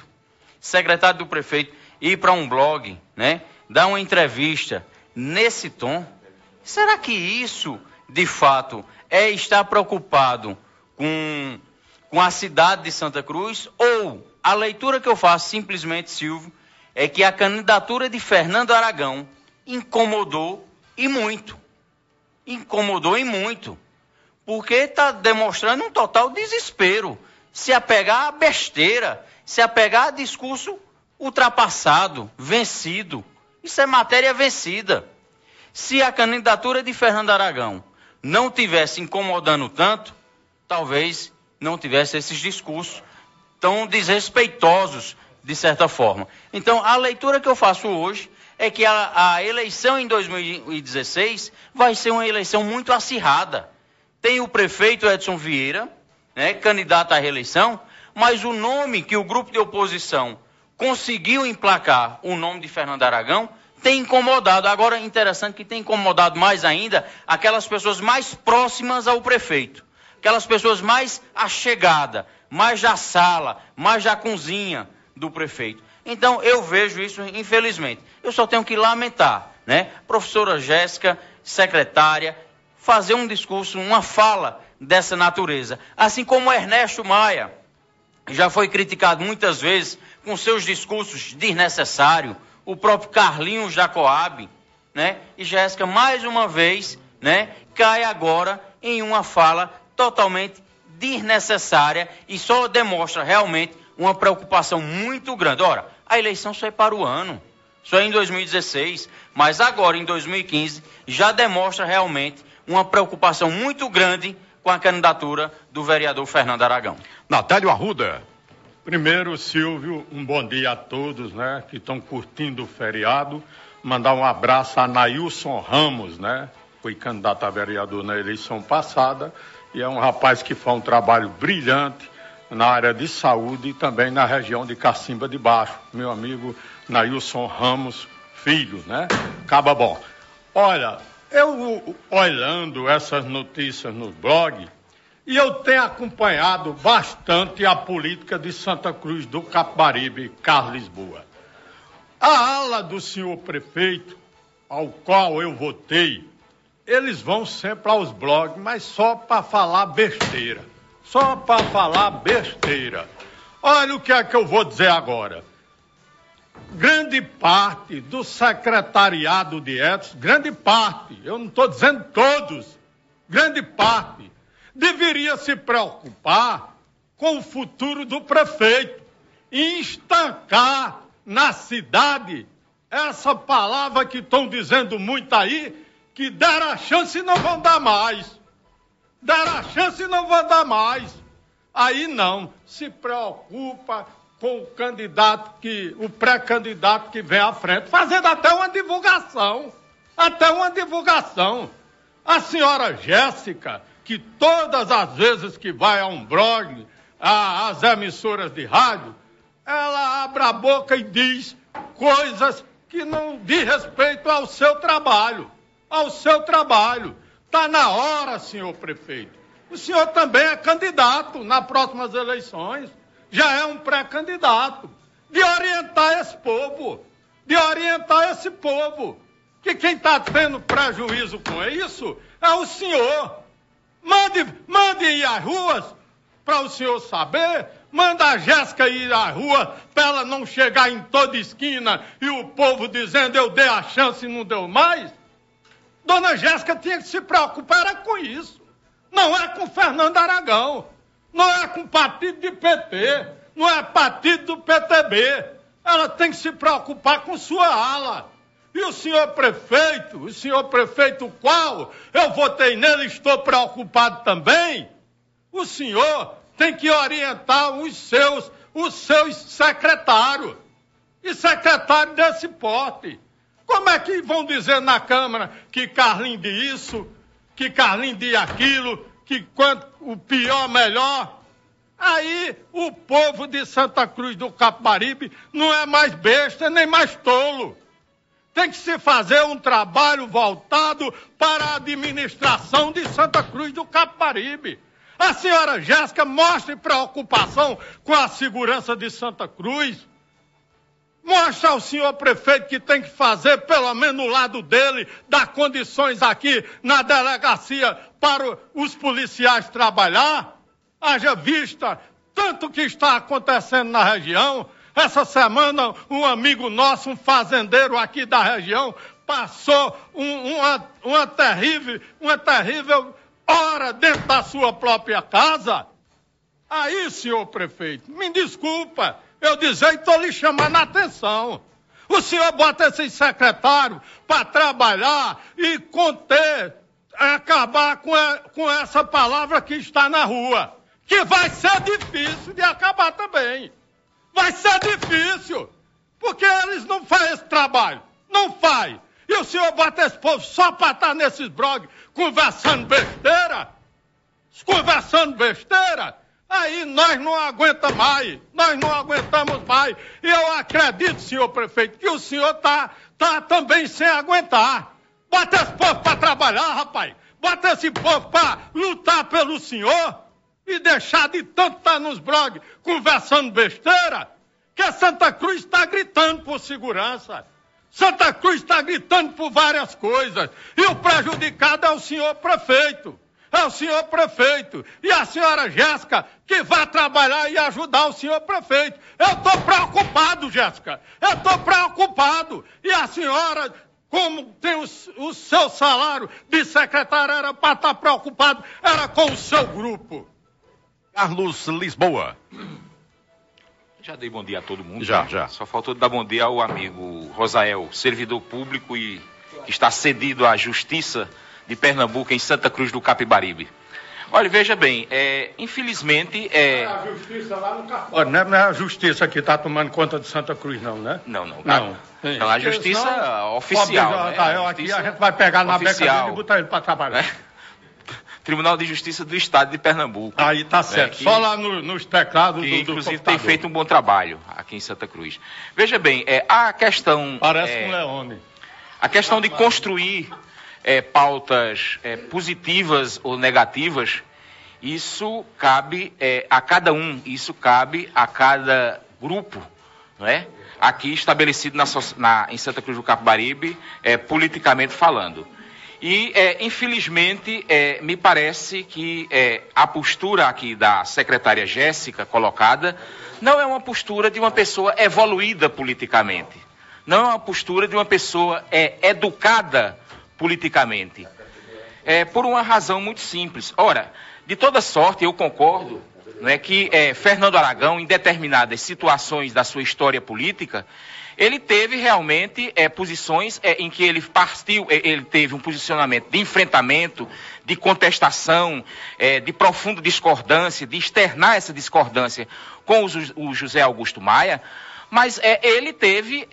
ir para um blog, né, dar uma entrevista nesse tom, será que isso, de fato, é estar preocupado com a cidade de Santa Cruz? Ou a leitura que eu faço, simplesmente, Silvio, é que a candidatura de Fernando Aragão incomodou e muito, porque está demonstrando um total desespero, se apegar a besteira, se apegar a discurso ultrapassado, vencido. Isso é matéria vencida. Se a candidatura de Fernando Aragão não tivesse incomodando tanto, talvez não tivesse esses discursos tão desrespeitosos, de certa forma. Então, a leitura que eu faço hoje é que a eleição em 2016 vai ser uma eleição muito acirrada. Tem o prefeito Edson Vieira, né, candidato à reeleição, mas o nome que o grupo de oposição conseguiu emplacar, o nome de Fernando Aragão, tem incomodado. Agora, interessante que tem incomodado mais ainda aquelas pessoas mais próximas ao prefeito, aquelas pessoas mais achegadas, mais da sala, mais da cozinha do prefeito. Então, eu vejo isso, infelizmente. Eu só tenho que lamentar, né? Professora Jéssica, secretária, fazer um discurso, uma fala dessa natureza. Assim como Ernesto Maia já foi criticado muitas vezes com seus discursos desnecessários, o próprio Carlinhos da Coab, né? E Jéssica, mais uma vez, né, cai agora em uma fala totalmente desnecessária e só demonstra realmente uma preocupação muito grande. Ora, a eleição só é para o ano, só é em 2016, mas agora, em 2015, já demonstra realmente uma preocupação muito grande com a candidatura do vereador Fernando Aragão. Natálio Arruda. Primeiro, Silvio, um bom dia a todos, né, que estão curtindo o feriado. Mandar um abraço a Nailson Ramos, né, foi candidato a vereador na eleição passada e é um rapaz que faz um trabalho brilhante na área de saúde e também na região de Cacimba de Baixo. Meu amigo Nailson Ramos Filho, né, acaba bom. Olha, eu olhando essas notícias no blog, e eu tenho acompanhado bastante a política de Santa Cruz do Capibaribe, Carlos Lisboa. A ala do senhor prefeito, ao qual eu votei, eles vão sempre aos blogs, mas só para falar besteira. Só para falar besteira. Olha o que é que eu vou dizer agora. Grande parte do secretariado de Edson, grande parte, eu não estou dizendo todos, grande parte, deveria se preocupar com o futuro do prefeito e estancar na cidade essa palavra que estão dizendo muito aí, que deram a chance e não vão dar mais. Deram a chance e não vão dar mais. Aí não, se preocupa com o candidato o pré-candidato que vem à frente, fazendo até uma divulgação. Até uma divulgação. A senhora Jéssica, que todas as vezes que vai a um blog, às emissoras de rádio, ela abre a boca e diz coisas que não diz respeito ao seu trabalho. Ao seu trabalho. Está na hora, senhor prefeito. O senhor também é candidato nas próximas eleições. Já é um pré-candidato. De orientar esse povo. De orientar esse povo. Que quem está tendo prejuízo com isso é o senhor. Mande ir às ruas para o senhor saber. Manda a Jéssica ir à rua para ela não chegar em toda esquina e o povo dizendo eu dei a chance e não deu mais. Dona Jéssica tinha que se preocupar era com isso. Não é com Fernando Aragão. Não é com o partido de PT. Não é partido do PTB. Ela tem que se preocupar com sua ala. E o senhor prefeito qual eu votei nele, estou preocupado também. O senhor tem que orientar os seus secretários. E secretário desse porte. Como é que vão dizer na Câmara que Carlinhos de isso, que Carlinhos de aquilo, que quanto o pior, melhor? Aí o povo de Santa Cruz do Capibaribe não é mais besta nem mais tolo. Tem que se fazer um trabalho voltado para a administração de Santa Cruz do Capibaribe. A senhora Jéssica mostre preocupação com a segurança de Santa Cruz. Mostra ao senhor prefeito que tem que fazer, pelo menos no lado dele, dar condições aqui na delegacia para os policiais trabalhar. Haja vista tanto que está acontecendo na região. Essa semana, um amigo nosso, um fazendeiro aqui da região, passou uma terrível hora dentro da sua própria casa. Aí, senhor prefeito, me desculpa, eu dizer e estou lhe chamando a atenção. O senhor bota esses secretários para trabalhar e acabar com essa palavra que está na rua, que vai ser difícil de acabar também. Vai ser difícil, porque eles não fazem esse trabalho, não faz. E o senhor bota esse povo só para estar nesses blogs conversando besteira, aí nós não aguentamos mais. E eu acredito, senhor prefeito, que o senhor tá também sem aguentar. Bota esse povo para trabalhar, rapaz. Bota esse povo para lutar pelo senhor. E deixar de tanto estar nos blogs conversando besteira, que a Santa Cruz está gritando por segurança. Santa Cruz está gritando por várias coisas. E o prejudicado é o senhor prefeito. E a senhora Jéssica, que vai trabalhar e ajudar o senhor prefeito. Eu estou preocupado, Jéssica. E a senhora, como tem o seu salário de secretária, era para estar preocupado, era com o seu grupo. Carlos Lisboa. Já dei bom dia a todo mundo. Já. Só faltou dar bom dia ao amigo Rosael, servidor público e que está cedido à Justiça de Pernambuco em Santa Cruz do Capibaribe. Olha, veja bem, infelizmente... A justiça lá no Capibaribe. Não é a justiça que está tomando conta de Santa Cruz, não, né? Não. Então, a justiça oficial. Aqui a gente vai pegar na beca dele e botar ele para trabalhar. Tribunal de Justiça do Estado de Pernambuco. Aí tá certo, só lá nos teclados que, do inclusive, computador. tem feito um bom trabalho aqui em Santa Cruz. Veja bem, a questão... Parece um leone. A questão de construir pautas positivas ou negativas, isso cabe a cada um, isso cabe a cada grupo, não é? Aqui estabelecido em Santa Cruz do Capibaribe, politicamente falando. E, infelizmente, me parece que a postura aqui da secretária Jéssica colocada não é uma postura de uma pessoa evoluída politicamente. Não é uma postura de uma pessoa educada politicamente. Por uma razão muito simples. Ora, de toda sorte, eu concordo, não é, que Fernando Aragão, em determinadas situações da sua história política, ele teve realmente posições em que ele teve um posicionamento de enfrentamento, de contestação, de profunda discordância, de externar essa discordância com o José Augusto Maia, mas ele teve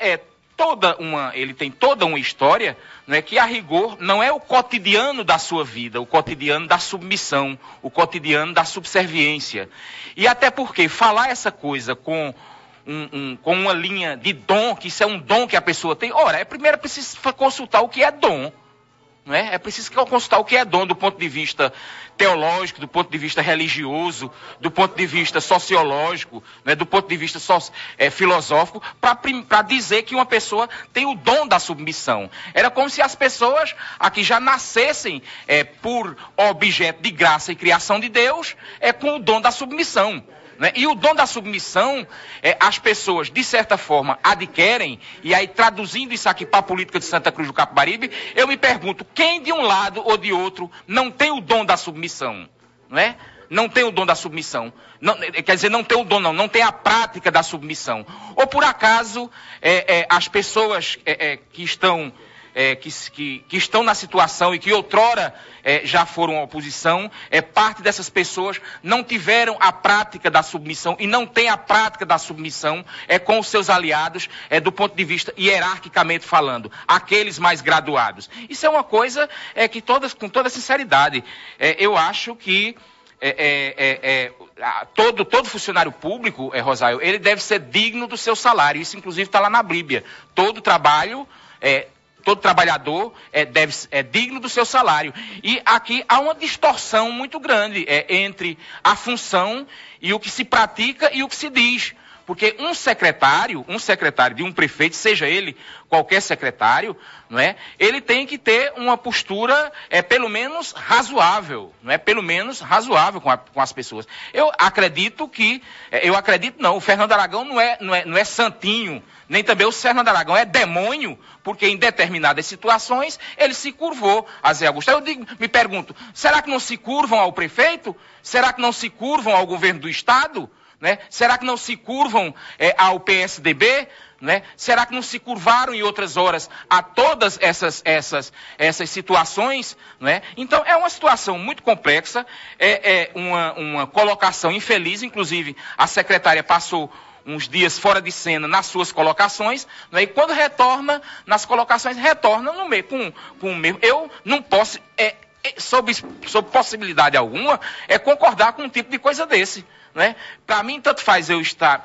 ele tem toda uma história, não é, que a rigor não é o cotidiano da sua vida, o cotidiano da submissão, o cotidiano da subserviência. E até porque falar essa coisa com uma linha de dom, que isso é um dom que a pessoa tem, primeiro é preciso consultar o que é dom. Não é? É preciso consultar o que é dom do ponto de vista teológico, do ponto de vista religioso, do ponto de vista sociológico, né, do ponto de vista filosófico, para dizer que uma pessoa tem o dom da submissão. Era como se as pessoas aqui já nascessem por objeto de graça e criação de Deus, com o dom da submissão. Né? E o dom da submissão, as pessoas, de certa forma, adquirem, e aí traduzindo isso aqui para a política de Santa Cruz do Capibaribe, eu me pergunto, quem de um lado ou de outro não tem o dom da submissão? Não é? Não tem o dom da submissão. Não, quer dizer, não tem o dom, não tem a prática da submissão. Ou por acaso, as pessoas que estão... que estão na situação e que outrora já foram oposição, parte dessas pessoas não tiveram a prática da submissão e não tem a prática da submissão com os seus aliados, do ponto de vista hierarquicamente falando, aqueles mais graduados. Isso é uma coisa que com toda sinceridade, eu acho que todo funcionário público, Rosário, ele deve ser digno do seu salário. Isso inclusive está lá na Bíblia. Todo trabalhador é digno do seu salário. E aqui há uma distorção muito grande entre a função e o que se pratica e o que se diz. Porque um secretário de um prefeito, seja ele qualquer secretário, não é? Ele tem que ter uma postura pelo menos razoável, não é? Pelo menos razoável com as pessoas. O Fernando Aragão não é santinho, nem também o Fernando Aragão é demônio, porque em determinadas situações ele se curvou a Zé Augusto. Me pergunto, será que não se curvam ao prefeito? Será que não se curvam ao governo do Estado? Né? Será que não se curvam ao PSDB? Né? Será que não se curvaram em outras horas a todas essas situações? Né? Então é uma situação muito complexa, uma colocação infeliz, inclusive a secretária passou uns dias fora de cena nas suas colocações, né? E quando retorna nas colocações, retorna no meio com o mesmo. Eu não posso, sob possibilidade alguma, concordar com um tipo de coisa desse. Né? Para mim, tanto faz eu estar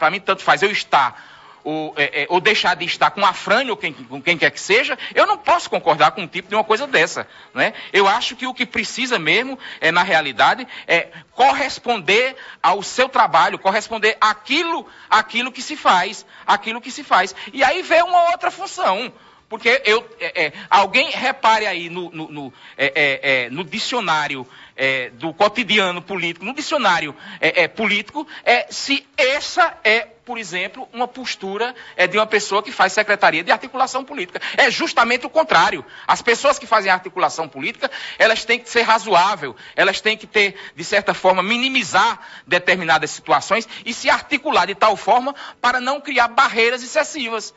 ou deixar de estar com a Frânio ou com quem quer que seja, eu não posso concordar com um tipo de uma coisa dessa. Né? Eu acho que o que precisa mesmo, na realidade, corresponder ao seu trabalho, corresponder àquilo que se faz, E aí vem uma outra função. Porque alguém repare aí no dicionário do cotidiano político, no dicionário político, se essa é, por exemplo, uma postura de uma pessoa que faz secretaria de articulação política. É justamente o contrário. As pessoas que fazem articulação política, elas têm que ser razoáveis, elas têm que ter, de certa forma, minimizar determinadas situações e se articular de tal forma para não criar barreiras excessivas.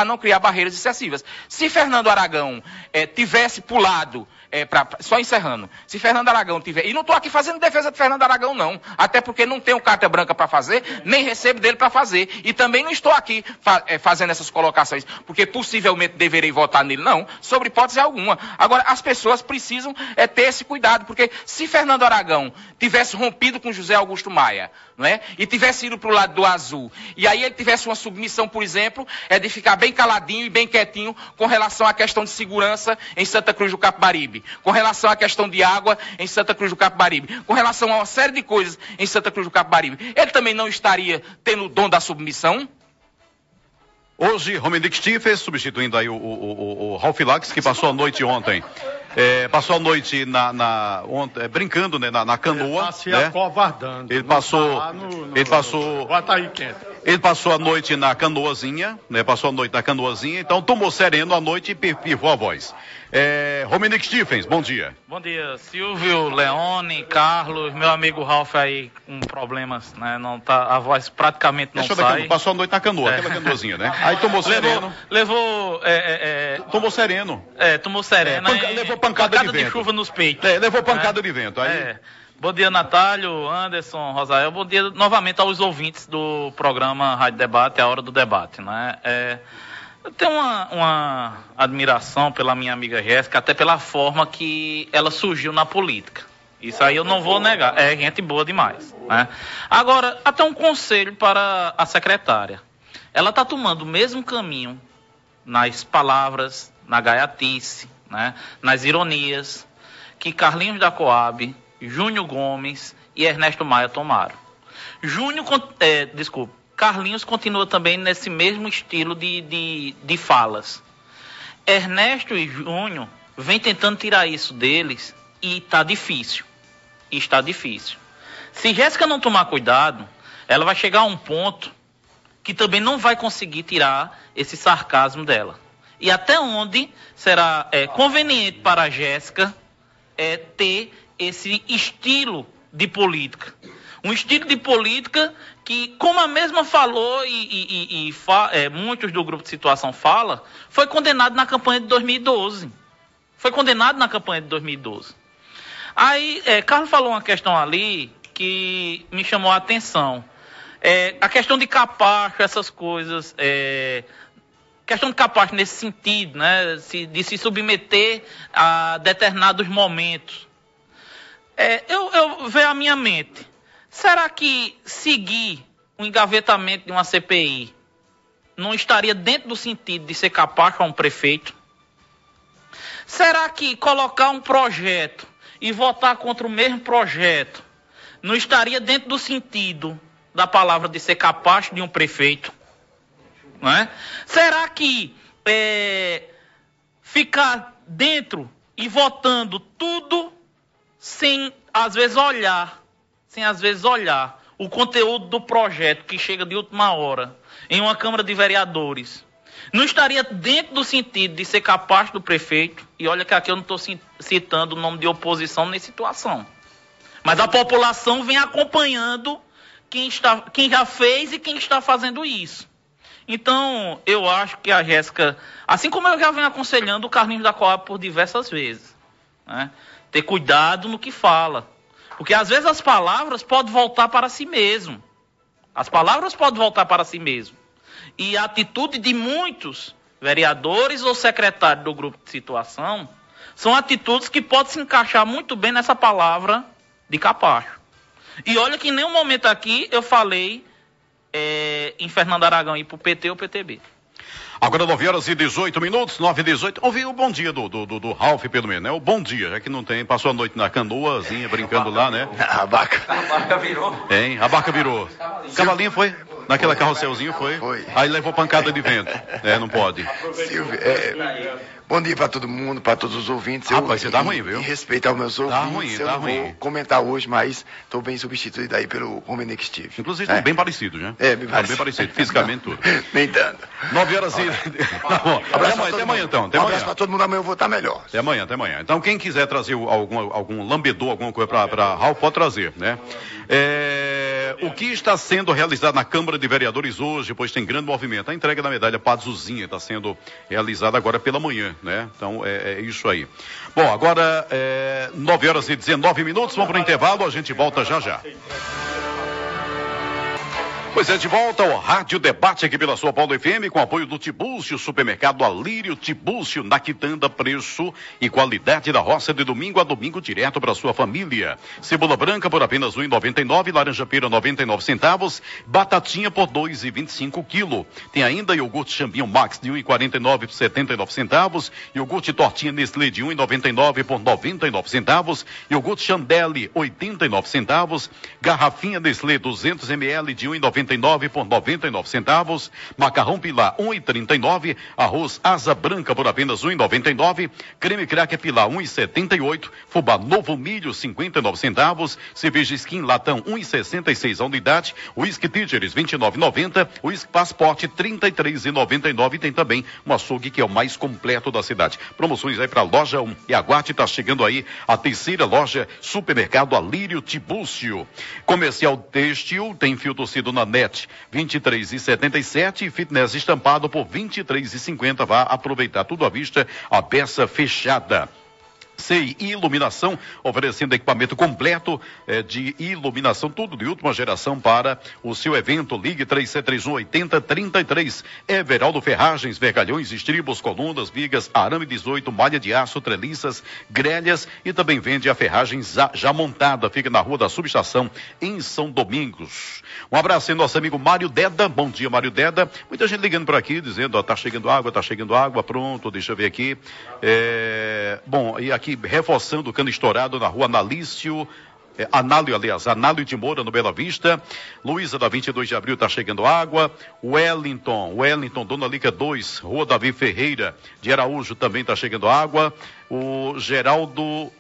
Se Fernando Aragão tivesse pulado, só encerrando, se Fernando Aragão tiver, e não estou aqui fazendo defesa de Fernando Aragão não, até porque não tenho carta branca para fazer, nem recebo dele para fazer, e também não estou aqui fazendo essas colocações, porque possivelmente deverei votar nele, não, sobre hipótese alguma. Agora, as pessoas precisam ter esse cuidado, porque se Fernando Aragão tivesse rompido com José Augusto Maia, não é? E tivesse ido para o lado do azul, e aí ele tivesse uma submissão, por exemplo, de ficar bem caladinho e bem quietinho com relação à questão de segurança em Santa Cruz do Capibaribe, com relação à questão de água em Santa Cruz do Capibaribe, com relação a uma série de coisas em Santa Cruz do Capibaribe. Ele também não estaria tendo o dom da submissão? Hoje, Romenick Stiefels, substituindo aí o Ralph Lax, que passou a noite ontem. Passou a noite ontem, brincando, né, na canoa. Ele se acovardando. Ele passou. Bota aí quente. Ele passou a noite na canoazinha, né? Então tomou sereno à noite e pifou a voz. Romenick Stiefels, bom dia. Bom dia, Silvio, Leone, Carlos, meu amigo Ralph aí com problemas, né? Não tá, a voz praticamente não sai. Passou a noite na canoa, aquela canoazinha, né? Aí tomou sereno. Tomou sereno. Tomou sereno. Levou pancada de vento. Chuva nos peitos. Levou pancada de vento. Aí... Bom dia, Natálio, Anderson, Rosael. Bom dia novamente aos ouvintes do programa Rádio Debate, a Hora do Debate, né? Eu tenho uma admiração pela minha amiga Jéssica, até pela forma que ela surgiu na política. Isso aí eu não vou negar. É gente boa demais, né? Agora, até um conselho para a secretária. Ela está tomando o mesmo caminho nas palavras, na gaiatice, né? Nas ironias, que Carlinhos da Coab, Júnior Gomes e Ernesto Maia tomaram. Carlinhos continua também nesse mesmo estilo de falas. Ernesto e Júnior vem tentando tirar isso deles e está difícil. Se Jéssica não tomar cuidado, ela vai chegar a um ponto que também não vai conseguir tirar esse sarcasmo dela. E até onde será conveniente para a Jéssica ter esse estilo de política. Um estilo de política que, como a mesma falou muitos do grupo de situação fala, foi condenado na campanha de 2012. Aí, Carlos falou uma questão ali que me chamou a atenção. A questão de capacho, essas coisas... questão de capacho nesse sentido, né? De se submeter a determinados momentos. Eu vejo a minha mente. Será que seguir o engavetamento de uma CPI não estaria dentro do sentido de ser capacho a um prefeito? Será que colocar um projeto e votar contra o mesmo projeto não estaria dentro do sentido da palavra de ser capacho de um prefeito? Não é? Será que ficar dentro e votando tudo sem às vezes olhar o conteúdo do projeto que chega de última hora em uma Câmara de Vereadores, não estaria dentro do sentido de ser capaz do prefeito? E olha que aqui eu não estou citando o nome de oposição nem situação, mas a população vem acompanhando quem já fez e quem está fazendo isso. Então, eu acho que a Jéssica, assim como eu já venho aconselhando o Carlinhos da Coab por diversas vezes, né? Ter cuidado no que fala. Porque às vezes as palavras podem voltar para si mesmo. E a atitude de muitos vereadores ou secretários do grupo de situação são atitudes que podem se encaixar muito bem nessa palavra de capacho. E olha que em nenhum momento aqui eu falei em Fernando Aragão ir para o PT ou PTB. Agora 9h18, 9h18. Ouvi o bom dia do Ralph, pelo menos, né? O bom dia, já que não tem. Passou a noite na canoazinha, brincando lá, né? A barca virou. A barca virou. Cavalinho foi? Naquela carrosselzinho foi? Foi. Aí levou pancada de vento. Não pode. Silvio, bom dia para todo mundo, para todos os ouvintes. Rapaz, você tá ruim, viu? Em respeito aos meus ouvintes, eu não vou comentar hoje, mas estou bem substituído aí pelo Romenick Steve. Inclusive, estão bem parecidos, né? Bem parecido, fisicamente tudo. Nem tanto. 9 horas e... Tá bom. Até amanhã, então. Um abraço para todo mundo, amanhã eu vou estar melhor. Até amanhã. Então, quem quiser trazer algum lambedor, alguma coisa para Raul, pode trazer, né? O que está sendo realizado na Câmara de Vereadores hoje, pois tem grande movimento. A entrega da medalha Pazuzinha está sendo realizada agora pela manhã, né? Então, é isso aí. Bom, agora, 9 horas e 19 minutos, vamos para o intervalo, a gente volta já já. Pois é, de volta ao Rádio Debate aqui pela sua Paulo FM, com apoio do Tibúcio, Supermercado Alírio Tibúcio, na quitanda, preço e qualidade da roça de domingo a domingo direto para sua família. Cebola branca por apenas R$ 1,99, laranja pera 99 centavos, batatinha por R$ 2,25 quilo. Tem ainda iogurte Champignon Max de R$ 1,49 por 79 centavos, iogurte Tortinha Nestlé de R$ 1,99 por 99 centavos, iogurte Chandelle 89 centavos, garrafinha Nestlé 200 ml de R$ 1,99 por 99 centavos, macarrão Pilar 1,39, arroz Asa Branca por apenas 1,99, creme cracker Pilar 1,78, fubá Novo Milho 59 centavos, cerveja Skin Latão 1,66 a unidade, uísque Tigers 29,90, uísque Passaporte 33,99 e tem também um açougue que é o mais completo da cidade. Promoções aí para a loja 1 e aguarde, está chegando aí a terceira loja Supermercado Alírio Tibúcio. Comercial Têxtil tem fio torcido na net 23,77 e fitness estampado por 23,50. Vá aproveitar tudo à vista, a peça fechada. CEI Iluminação, oferecendo equipamento completo de iluminação, tudo de última geração para o seu evento. Ligue 3731-8033. Everaldo Ferragens, vergalhões, estribos, colunas, vigas, arame 18, malha de aço, treliças, grelhas e também vende a ferragem já montada. Fica na Rua da Subestação, em São Domingos. Um abraço aí, nosso amigo Mário Deda. Bom dia, Mário Deda. Muita gente ligando por aqui, dizendo, tá chegando água, pronto, deixa eu ver aqui. Bom, e aqui reforçando o cano estourado na Rua Análio de Moura, no Bela Vista. Luísa, da 22 de abril, está chegando água. Wellington, Dona Lica 2, Rua Davi Ferreira, de Araújo, também está chegando água. O Geraldo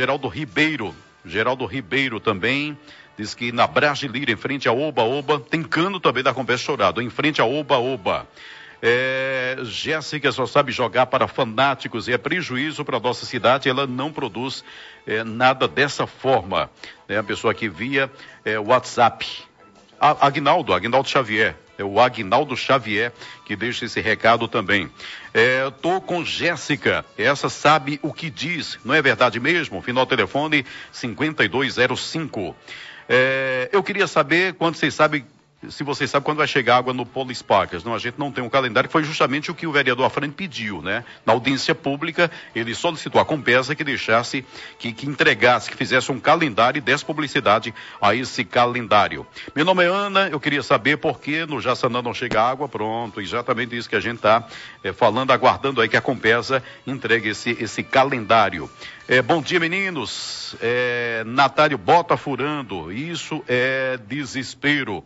Ribeiro também diz que na Brasileira, em frente a Oba, tem cano também da Comércio estourado, em frente a Oba. Jéssica só sabe jogar para fanáticos e é prejuízo para a nossa cidade. Ela não produz nada dessa forma, né? A pessoa que via WhatsApp. Aguinaldo Xavier, é o Aguinaldo Xavier que deixa esse recado também. Tô com Jéssica, essa sabe o que diz, não é verdade mesmo? Final telefone 5205. Eu queria saber se vocês sabem quando vai chegar água no Polis Parques. Não, a gente não tem um calendário, que foi justamente o que o vereador Afrânio pediu, né? Na audiência pública, ele solicitou à Compesa que deixasse, que entregasse, que fizesse um calendário e desse publicidade a esse calendário. Meu nome é Ana, eu queria saber por que no Jaçanã não chega água. Pronto, exatamente isso que a gente está falando, aguardando aí que a Compesa entregue esse calendário. Bom dia, meninos. Natário Bota furando, isso é desespero.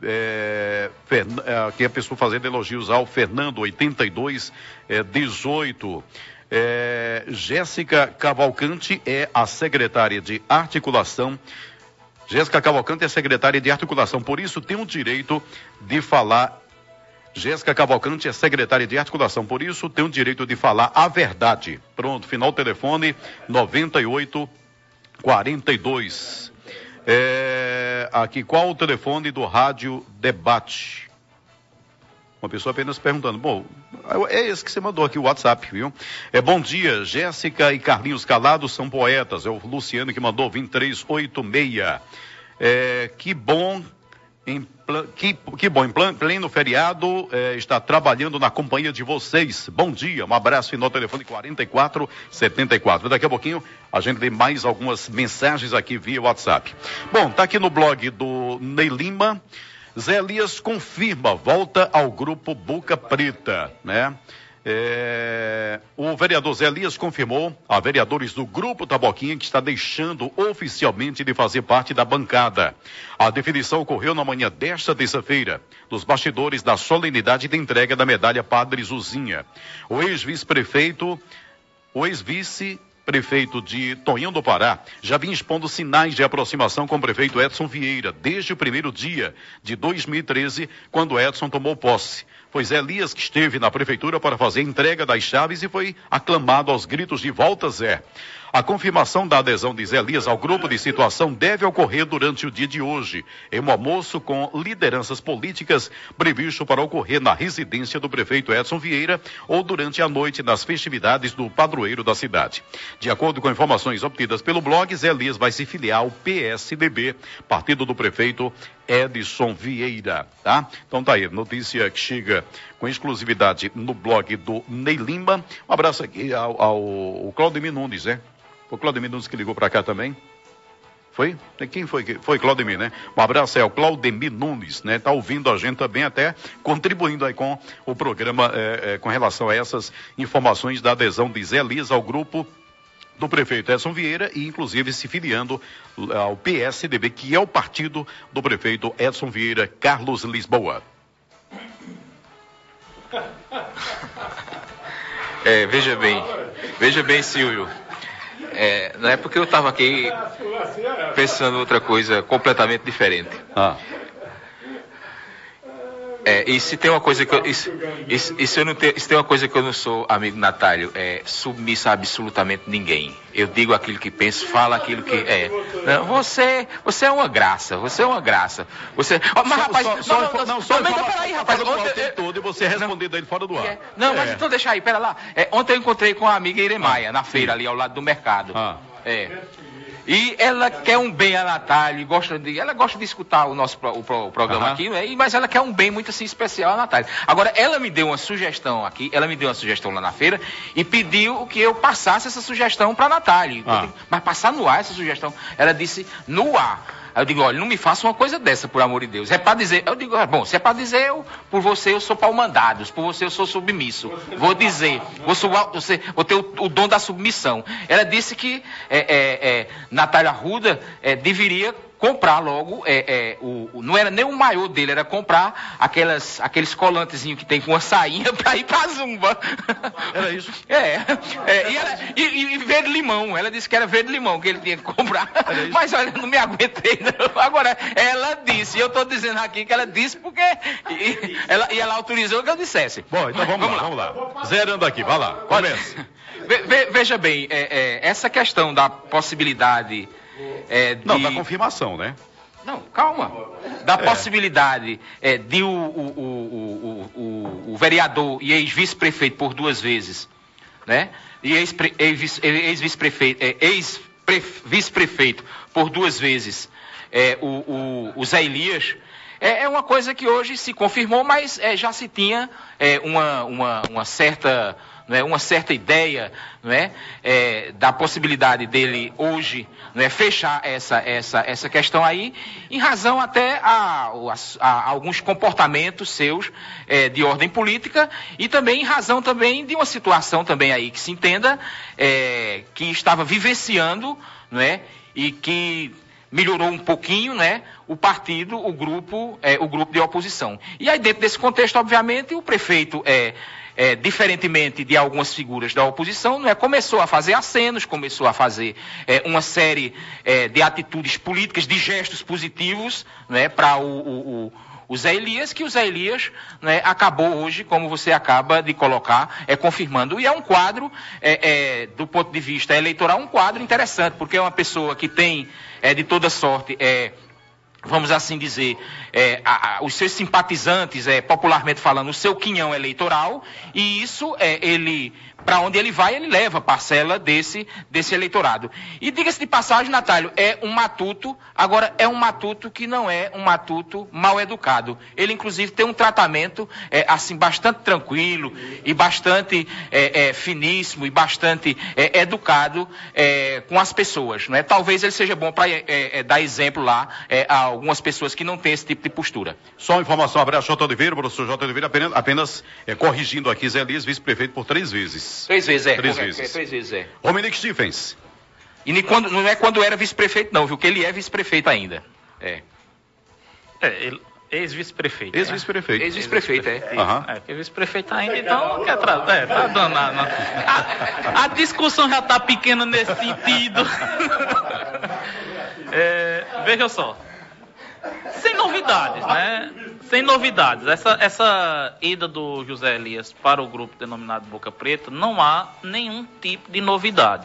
Aqui a pessoa fazendo elogios ao Fernando 8218. Jéssica Cavalcante é a secretária de articulação. Jéssica Cavalcante é secretária de articulação, por isso tem o direito de falar. Jéssica Cavalcante é secretária de articulação, por isso tem o direito de falar a verdade. Pronto, final telefone 9842. Aqui, qual o telefone do Rádio Debate? Uma pessoa apenas perguntando. Bom, é esse que você mandou aqui, o WhatsApp, viu? Bom dia, Jéssica e Carlinhos Calado são poetas. É o Luciano que mandou 2386. Que bom, em pleno feriado, está trabalhando na companhia de vocês. Bom dia, um abraço, final telefone 4474. Daqui a pouquinho a gente lê mais algumas mensagens aqui via WhatsApp. Bom, tá aqui no blog do Ney Lima. Zé Elias confirma, volta ao grupo Boca Preta, né? O vereador Zé Elias confirmou a vereadores do Grupo Taboquinha que está deixando oficialmente de fazer parte da bancada. A definição ocorreu na manhã desta terça-feira, nos bastidores da solenidade de entrega da medalha Padre Zuzinha. O ex-vice-prefeito de Tonhão do Pará já vinha expondo sinais de aproximação com o prefeito Edson Vieira desde o primeiro dia de 2013, quando Edson tomou posse. Foi Zé Elias que esteve na prefeitura para fazer a entrega das chaves e foi aclamado aos gritos de volta Zé. A confirmação da adesão de Zé Elias ao grupo de situação deve ocorrer durante o dia de hoje, em um almoço com lideranças políticas previsto para ocorrer na residência do prefeito Edson Vieira ou durante a noite nas festividades do padroeiro da cidade. De acordo com informações obtidas pelo blog, Zé Elias vai se filiar ao PSDB, partido do prefeito Edson Vieira, tá? Então tá aí, notícia que chega com exclusividade no blog do Ney Lima. Um abraço aqui ao Claudemir Nunes, né? Foi o Claudemir Nunes que ligou para cá também. Foi? Quem foi? Foi Claudemir, né? Um abraço ao Claudemir Nunes, né? Tá ouvindo a gente também, até contribuindo aí com o programa com relação a essas informações da adesão de Zé Elias ao grupo do prefeito Edson Vieira e inclusive se filiando ao PSDB, que é o partido do prefeito Edson Vieira Carlos Lisboa. Veja bem, Silvio. Na época eu estava aqui pensando outra coisa completamente diferente. E se tem uma coisa que se tem uma coisa que eu não sou, amigo Natálio, submisso a absolutamente ninguém. Eu digo aquilo que penso, falo aquilo que é. Não, você é uma graça, Você, mas rapaz, peraí, rapaz, todo e você respondendo ele fora do ar. Não, mas então deixa aí, pera lá. Ontem eu encontrei com a amiga Iremaia na feira ali ao lado do mercado. E ela quer um bem a Natália, ela gosta de escutar o nosso programa aqui, né? Mas ela quer um bem muito assim especial a Natália. Agora, ela me deu uma sugestão lá na feira e pediu que eu passasse essa sugestão para a Natália. Mas passar no ar essa sugestão? Ela disse no ar. Aí eu digo, olha, não me faça uma coisa dessa, por amor de Deus. É para dizer, eu digo, bom, se é para dizer, por você eu sou pau-mandados, por você eu sou submisso. Vou dizer, vou ter o dom da submissão. Ela disse que Natália Arruda deveria comprar logo, não era nem o maiô dele, era comprar aqueles colantezinhos que tem com uma sainha para ir pra Zumba. Era isso? E verde limão, ela disse que era verde limão que ele tinha que comprar, mas olha, não me aguentei não. Agora, ela disse, eu tô dizendo aqui que ela disse porque ela autorizou que eu dissesse. Bom, então vamos lá. Zerando aqui, vai lá, começa. Veja bem, essa questão da possibilidade da confirmação, né? Não, calma. Da possibilidade de o vereador e ex-vice-prefeito por 2 vezes, né? E ex-vice-prefeito por 2 vezes, o Zé Elias, é uma coisa que hoje se confirmou, mas já se tinha uma certa ideia, não é, da possibilidade dele hoje, não é, fechar essa questão aí, em razão até a alguns comportamentos seus de ordem política e também em razão também de uma situação também aí que se entenda que estava vivenciando, não é, e que melhorou um pouquinho, né, o partido, o grupo de oposição. E aí dentro desse contexto, obviamente, o prefeito diferentemente de algumas figuras da oposição, não é, começou a fazer acenos, começou a fazer uma série de atitudes políticas, de gestos positivos, não é, para o Zé Elias, que o Zé Elias, né, acabou hoje, como você acaba de colocar, confirmando. E é um quadro, do ponto de vista eleitoral, um quadro interessante, porque é uma pessoa que tem, de toda sorte, vamos assim dizer, os seus simpatizantes, popularmente falando, o seu quinhão eleitoral, e isso, para onde ele vai, ele leva parcela desse eleitorado. E diga-se de passagem, Natálio, é um matuto, agora é um matuto que não é um matuto mal educado. Ele, inclusive, tem um tratamento, assim, bastante tranquilo e bastante finíssimo e bastante educado com as pessoas, não é? Talvez ele seja bom para dar exemplo lá ao algumas pessoas que não têm esse tipo de postura. Só uma informação, abraço, J. Oliveira, professor J. Oliveira, apenas corrigindo aqui, Zé Elias, vice-prefeito por 3 vezes. 3 vezes, 3 vezes. 3 vezes, é. Romenick Stephens. E não é quando era vice-prefeito, não, viu? Que ele é vice-prefeito ainda. Ele... Ex-vice-prefeito. Ex-vice-prefeito. Ex-vice-prefeito, Porque vice-prefeito ainda, então quer trazer. Tá dando. A discussão já tá pequena nesse sentido. Veja só. Sem novidades, né? Sem novidades. Essa ida do José Elias para o grupo denominado Boca Preta, não há nenhum tipo de novidade.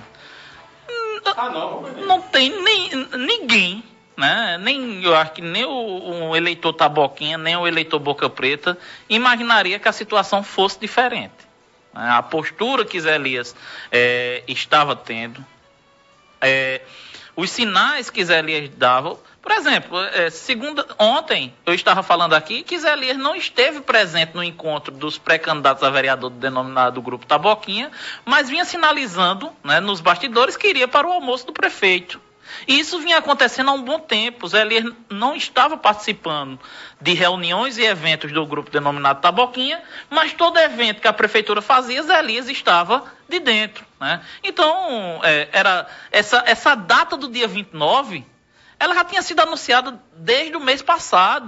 Não tem ninguém. Né? Eu acho que nem o eleitor Taboquinha, nem o eleitor Boca Preta imaginaria que a situação fosse diferente. Né? A postura que Zé Elias estava tendo, os sinais que Zé Elias dava. Por exemplo, ontem eu estava falando aqui que Zé Elias não esteve presente no encontro dos pré-candidatos a vereador do denominado Grupo Taboquinha, mas vinha sinalizando, né, nos bastidores que iria para o almoço do prefeito. E isso vinha acontecendo há um bom tempo. Zé Elias não estava participando de reuniões e eventos do grupo denominado Taboquinha, mas todo evento que a prefeitura fazia, Zé Elias estava de dentro. Né? Então, era essa data do dia 29, ela já tinha sido anunciada desde o mês passado.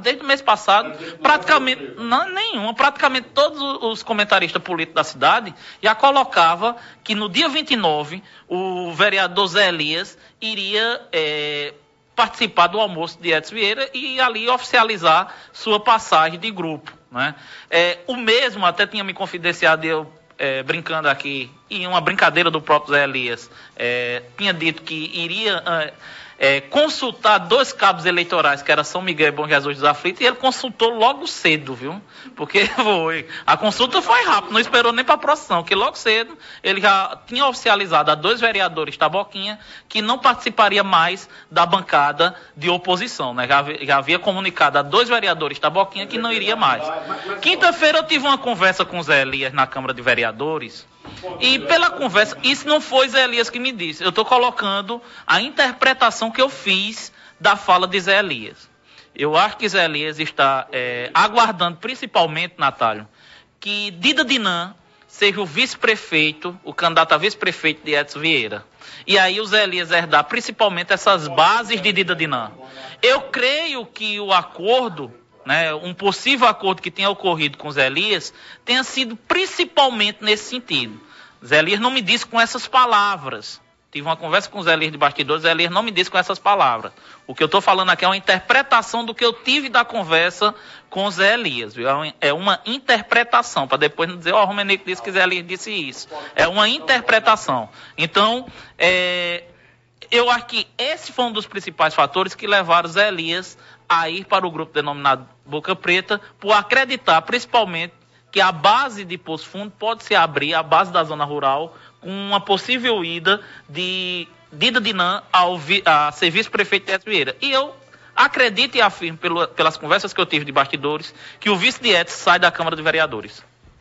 Praticamente todos os comentaristas políticos da cidade já colocavam que no dia 29 o vereador Zé Elias iria participar do almoço de Edson Vieira e ali oficializar sua passagem de grupo. Né? O mesmo até tinha me confidenciado, eu brincando aqui, em uma brincadeira do próprio Zé Elias, tinha dito que iria consultar 2 cabos eleitorais, que era São Miguel e Bom Jesus dos Aflitos, e ele consultou logo cedo, viu? Porque a consulta foi rápida, não esperou nem para a procissão, que logo cedo ele já tinha oficializado a 2 vereadores Taboquinha que não participaria mais da bancada de oposição, né? Já havia comunicado a 2 vereadores Taboquinha que não iria mais. Quinta-feira eu tive uma conversa com o Zé Elias na Câmara de Vereadores, e pela conversa, isso não foi Zé Elias que me disse, eu estou colocando a interpretação que eu fiz da fala de Zé Elias. Eu acho que Zé Elias está aguardando, principalmente, Natália, que Dida Dinan seja o vice-prefeito, o candidato a vice-prefeito de Edson Vieira. E aí o Zé Elias herdar principalmente essas bases de Dida Dinan. Eu creio que o acordo, né, um possível acordo que tenha ocorrido com Zé Elias, tenha sido principalmente nesse sentido. Zé Elias não me disse com essas palavras. Tive uma conversa com o Zé Elias de bastidores, Zé Elias não me disse com essas palavras. O que eu estou falando aqui é uma interpretação do que eu tive da conversa com o Zé Elias. Viu? É uma interpretação, para depois não dizer, Romenick disse que Zé Elias disse isso. É uma interpretação. Então, eu acho que esse foi um dos principais fatores que levaram Zé Elias a ir para o grupo denominado Boca Preta, por acreditar principalmente que a base de Poço Fundo pode se abrir, a base da zona rural, com uma possível ida de Dida Dinan a ser vice-prefeito de Edson Vieira. E eu acredito e afirmo, pelas conversas que eu tive de bastidores, que o vice de Edson sai da Câmara de Vereadores.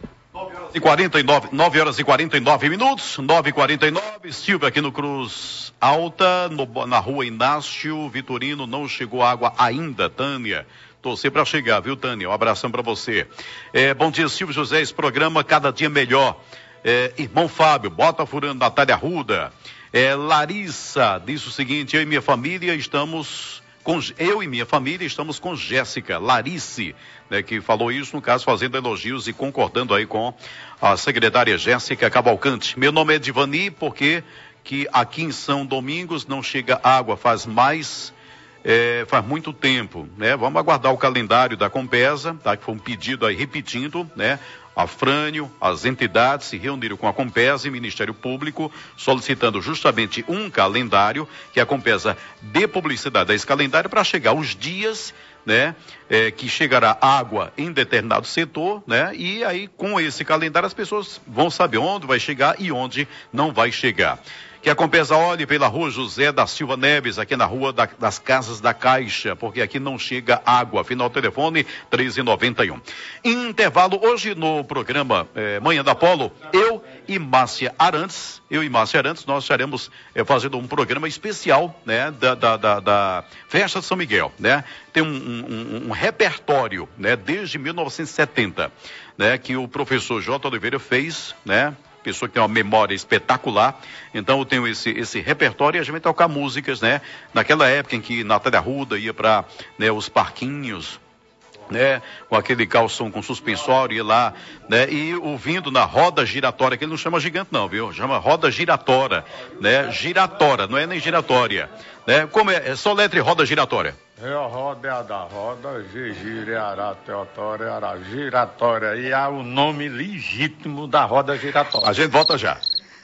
9 horas e 49 minutos, 9h49, Silvia aqui no Cruz Alta, na rua Inácio Vitorino, não chegou água ainda, Tânia. Torcer para chegar, viu, Tânia? Um abração para você. Bom dia, Silvio José, esse programa cada dia melhor. Irmão Fábio, bota furando, Natália Arruda. Larissa diz o seguinte, eu e minha família estamos com Jéssica, Larice, né, que falou isso, no caso, fazendo elogios e concordando aí com a secretária Jéssica Cavalcante. Meu nome é Divani, porque que aqui em São Domingos não chega água, faz muito tempo, né? Vamos aguardar o calendário da Compesa, tá? Que foi um pedido aí, repetindo, né? A Frânio, as entidades se reuniram com a Compesa e o Ministério Público, solicitando justamente um calendário, que a Compesa dê publicidade a esse calendário para chegar os dias, né? Que chegará água em determinado setor, né? E aí, com esse calendário, as pessoas vão saber onde vai chegar e onde não vai chegar. Que a Compesa olhe pela rua José da Silva Neves, aqui na rua das Casas da Caixa, porque aqui não chega água. Final telefone 1391. Intervalo hoje no programa Manhã da Polo, eu e Márcia Arantes. Eu e Márcia Arantes, nós estaremos fazendo um programa especial, né, da Festa de São Miguel, né? Tem um repertório, né, desde 1970, né, que o professor J. Oliveira fez, né? Pessoa que tem uma memória espetacular. Então eu tenho esse repertório e a gente vai tocar músicas, né? Naquela época em que Natália Arruda ia para, né, os parquinhos, né, com aquele calção com suspensório, ia lá, né, e ouvindo na roda giratória, que ele não chama gigante não, viu? Chama roda giratória, né? Giratória, não é nem giratória, né? Como é só letra e roda giratória. A roda é a da roda, gira, ará, teotória, ará, giratória, e há o nome legítimo da roda giratória. A gente volta já.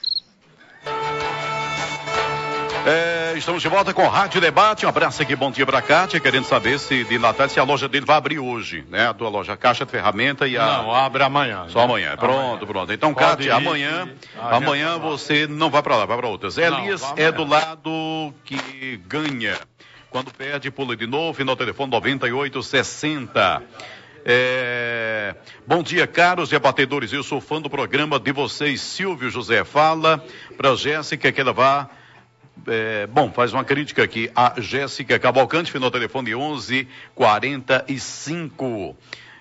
Estamos de volta com o Rádio Debate. Um abraço aqui, bom dia pra Kátia, querendo saber se de Natal, se a loja dele vai abrir hoje, né? A tua loja, a caixa de ferramenta e a... Não, abre amanhã. Só amanhã, pronto. Então, Kátia, amanhã você não vai pra lá, vai pra outras. Elias é do lado que ganha. Quando perde, pula de novo, final telefone 9860. Bom dia, caros debatedores. Eu sou fã do programa de vocês. Silvio José fala pra Jéssica que ela vá. Faz uma crítica aqui a Jéssica Cavalcante, final telefone 1145.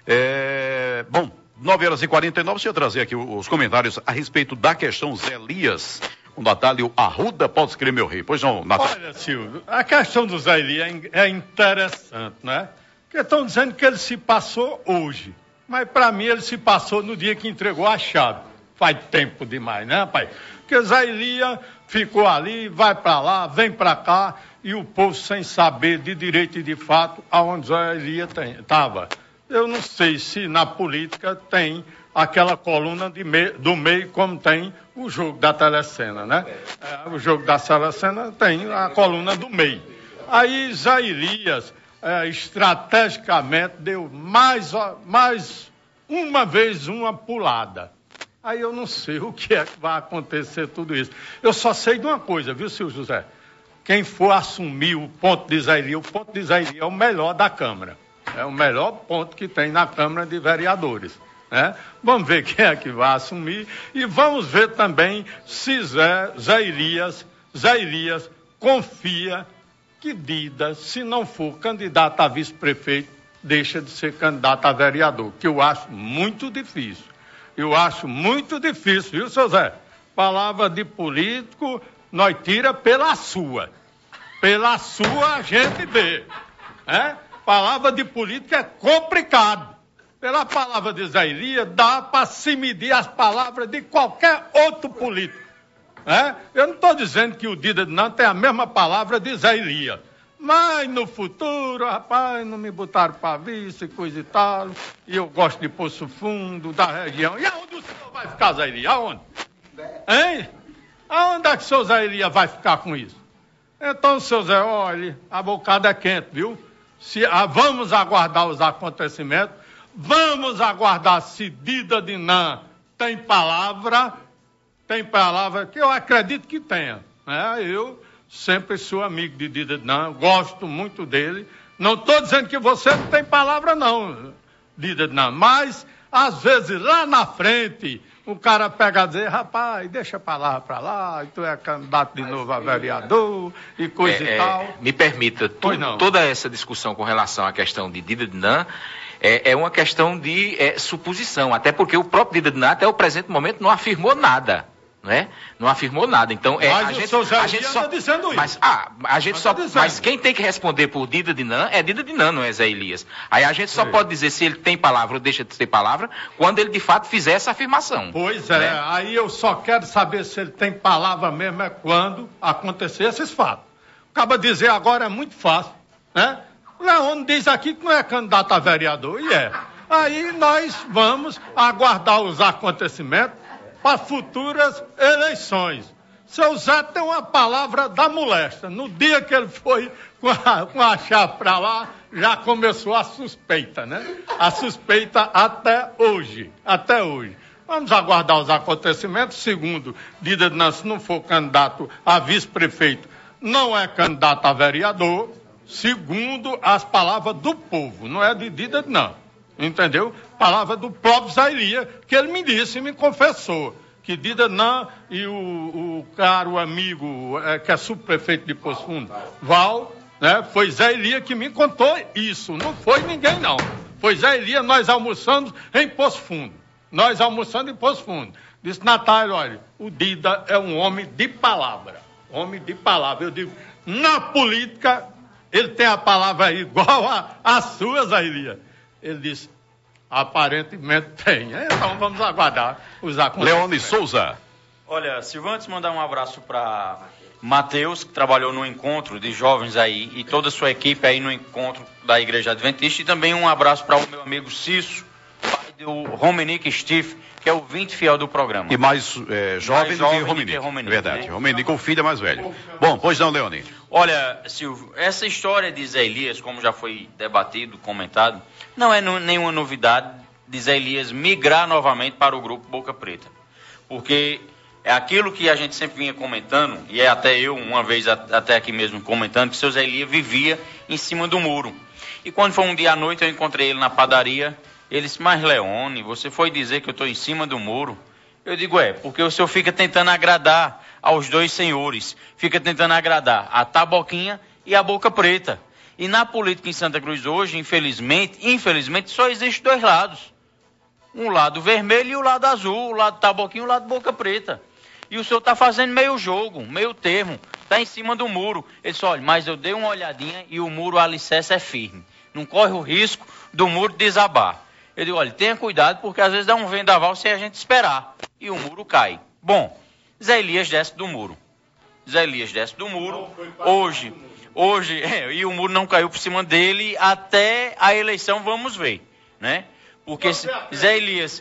9h49, deixa eu trazer aqui os comentários a respeito da questão Zé Elias. O Natálio Arruda, pode escrever, meu rei. Pois não, Natálio. Olha, Silvio, a questão do Zé Elias é interessante, né? Porque estão dizendo que ele se passou hoje. Mas para mim ele se passou no dia que entregou a chave. Faz tempo demais, né, pai? Porque Zé Elias ficou ali, vai para lá, vem para cá, e o povo sem saber de direito e de fato aonde Zé Elias estava. Eu não sei se na política tem aquela coluna do meio, como tem o jogo da Telecena, né? O jogo da Telecena tem a coluna do meio. Aí Zé Elias, estrategicamente, deu mais uma vez uma pulada. Aí eu não sei o que é que vai acontecer tudo isso. Eu só sei de uma coisa, viu, Silvio José? Quem for assumir o ponto de Zé Elias, o ponto de Zé Elias é o melhor da Câmara. É o melhor ponto que tem na Câmara de Vereadores. Né? Vamos ver quem é que vai assumir e vamos ver também se Zé Elias confia que Dida, se não for candidato a vice-prefeito, deixa de ser candidato a vereador, que eu acho muito difícil. Viu, seu Zé? Palavra de político, nós tira pela sua. Pela sua a gente vê. Palavra de político é complicado. Pela palavra de Zé Elias, dá para se medir as palavras de qualquer outro político. Eu não estou dizendo que o Dida não tem a mesma palavra de Zé Elias. Mas no futuro, rapaz, não me botaram para vice, coisa e tal. E eu gosto de Poço Fundo, da região. E aonde o senhor vai ficar, Zé Elias? Aonde? Hein? Aonde é que o senhor Zé Elias vai ficar com isso? Então, seu Zé, olha, a bocada é quente, viu? Vamos aguardar os acontecimentos. Vamos aguardar se Dida Dinan tem palavra, que eu acredito que tenha. Eu sempre sou amigo de Dida Dinan, gosto muito dele. Não estou dizendo que você não tem palavra não, Dida Dinan, mas às vezes lá na frente o cara pega a dizer, rapaz, deixa a palavra para lá, tu é candidato de novo a vereador e coisa e tal. Me permita, toda essa discussão com relação à questão de Dida Dinan é uma questão de suposição, até porque o próprio Dida Dinan até o presente momento não afirmou nada. Não afirmou nada. Então, mas quem tem que responder por Dida Dinan é Dida Dinan, não é Zé Elias. Aí a gente só pode dizer se ele tem palavra ou deixa de ter palavra quando ele de fato fizer essa afirmação. Pois é, aí eu só quero saber se ele tem palavra mesmo quando acontecer esses fatos. Acaba de dizer agora é muito fácil, né? Leone diz aqui que não é candidato a vereador, e é. Aí nós vamos aguardar os acontecimentos para futuras eleições. Seu Zé tem uma palavra da moléstia. No dia que ele foi com a chave para lá, já começou a suspeita, né? A suspeita até hoje. Vamos aguardar os acontecimentos. Segundo, Dida Dinan, se não for candidato a vice-prefeito, não é candidato a vereador. Segundo as palavras do povo, não é de Dida Dinan. Entendeu? Palavra do próprio Zé Elias, que ele me disse, me confessou, que Didanã e o caro amigo, que é subprefeito de Poço Fundo, Val, né? Foi Zé Elias que me contou isso, não foi ninguém não. Foi Zé Elias, nós almoçamos em Poço Fundo. Disse, Natália, olha, o Dida é um homem de palavra. Eu digo, na política, ele tem a palavra igual a sua, Zé Elias. Ele disse, aparentemente tem. Então vamos aguardar os acontecimentos. Leone Souza. Olha, Silvio, antes de mandar um abraço para Matheus, que trabalhou no encontro de jovens aí, e toda a sua equipe aí no encontro da Igreja Adventista, e também um abraço para o meu amigo Cício, pai do Romenick Stiff, que é o 20 fiel do programa. E mais jovem do que Romenick. Verdade, né? Romenick, o filho é mais velho. Bom, pois não, Leone. Olha, Silvio, essa história de Zé Elias, como já foi debatido, comentado, não é nenhuma novidade de Zé Elias migrar novamente para o grupo Boca Preta. Porque é aquilo que a gente sempre vinha comentando, e é até eu, uma vez até aqui mesmo comentando, que seu Zé Elias vivia em cima do muro. E quando foi um dia à noite, eu encontrei ele na padaria. Ele disse, mas Leone, você foi dizer que eu estou em cima do muro? Eu digo, porque o senhor fica tentando agradar aos dois senhores, fica tentando agradar a Taboquinha e a Boca Preta. E na política em Santa Cruz hoje, infelizmente, só existe dois lados. Um lado vermelho e o lado azul, o lado Taboquinha e o lado Boca Preta. E o senhor está fazendo meio jogo, meio termo, está em cima do muro. Ele disse, olha, mas eu dei uma olhadinha e o muro, o alicerce é firme. Não corre o risco do muro desabar. Eu digo, olha, tenha cuidado, porque às vezes dá um vendaval sem a gente esperar. E o muro cai. Bom, Zé Elias desce do muro. Hoje, e o muro não caiu por cima dele até a eleição, vamos ver, né? Porque Zé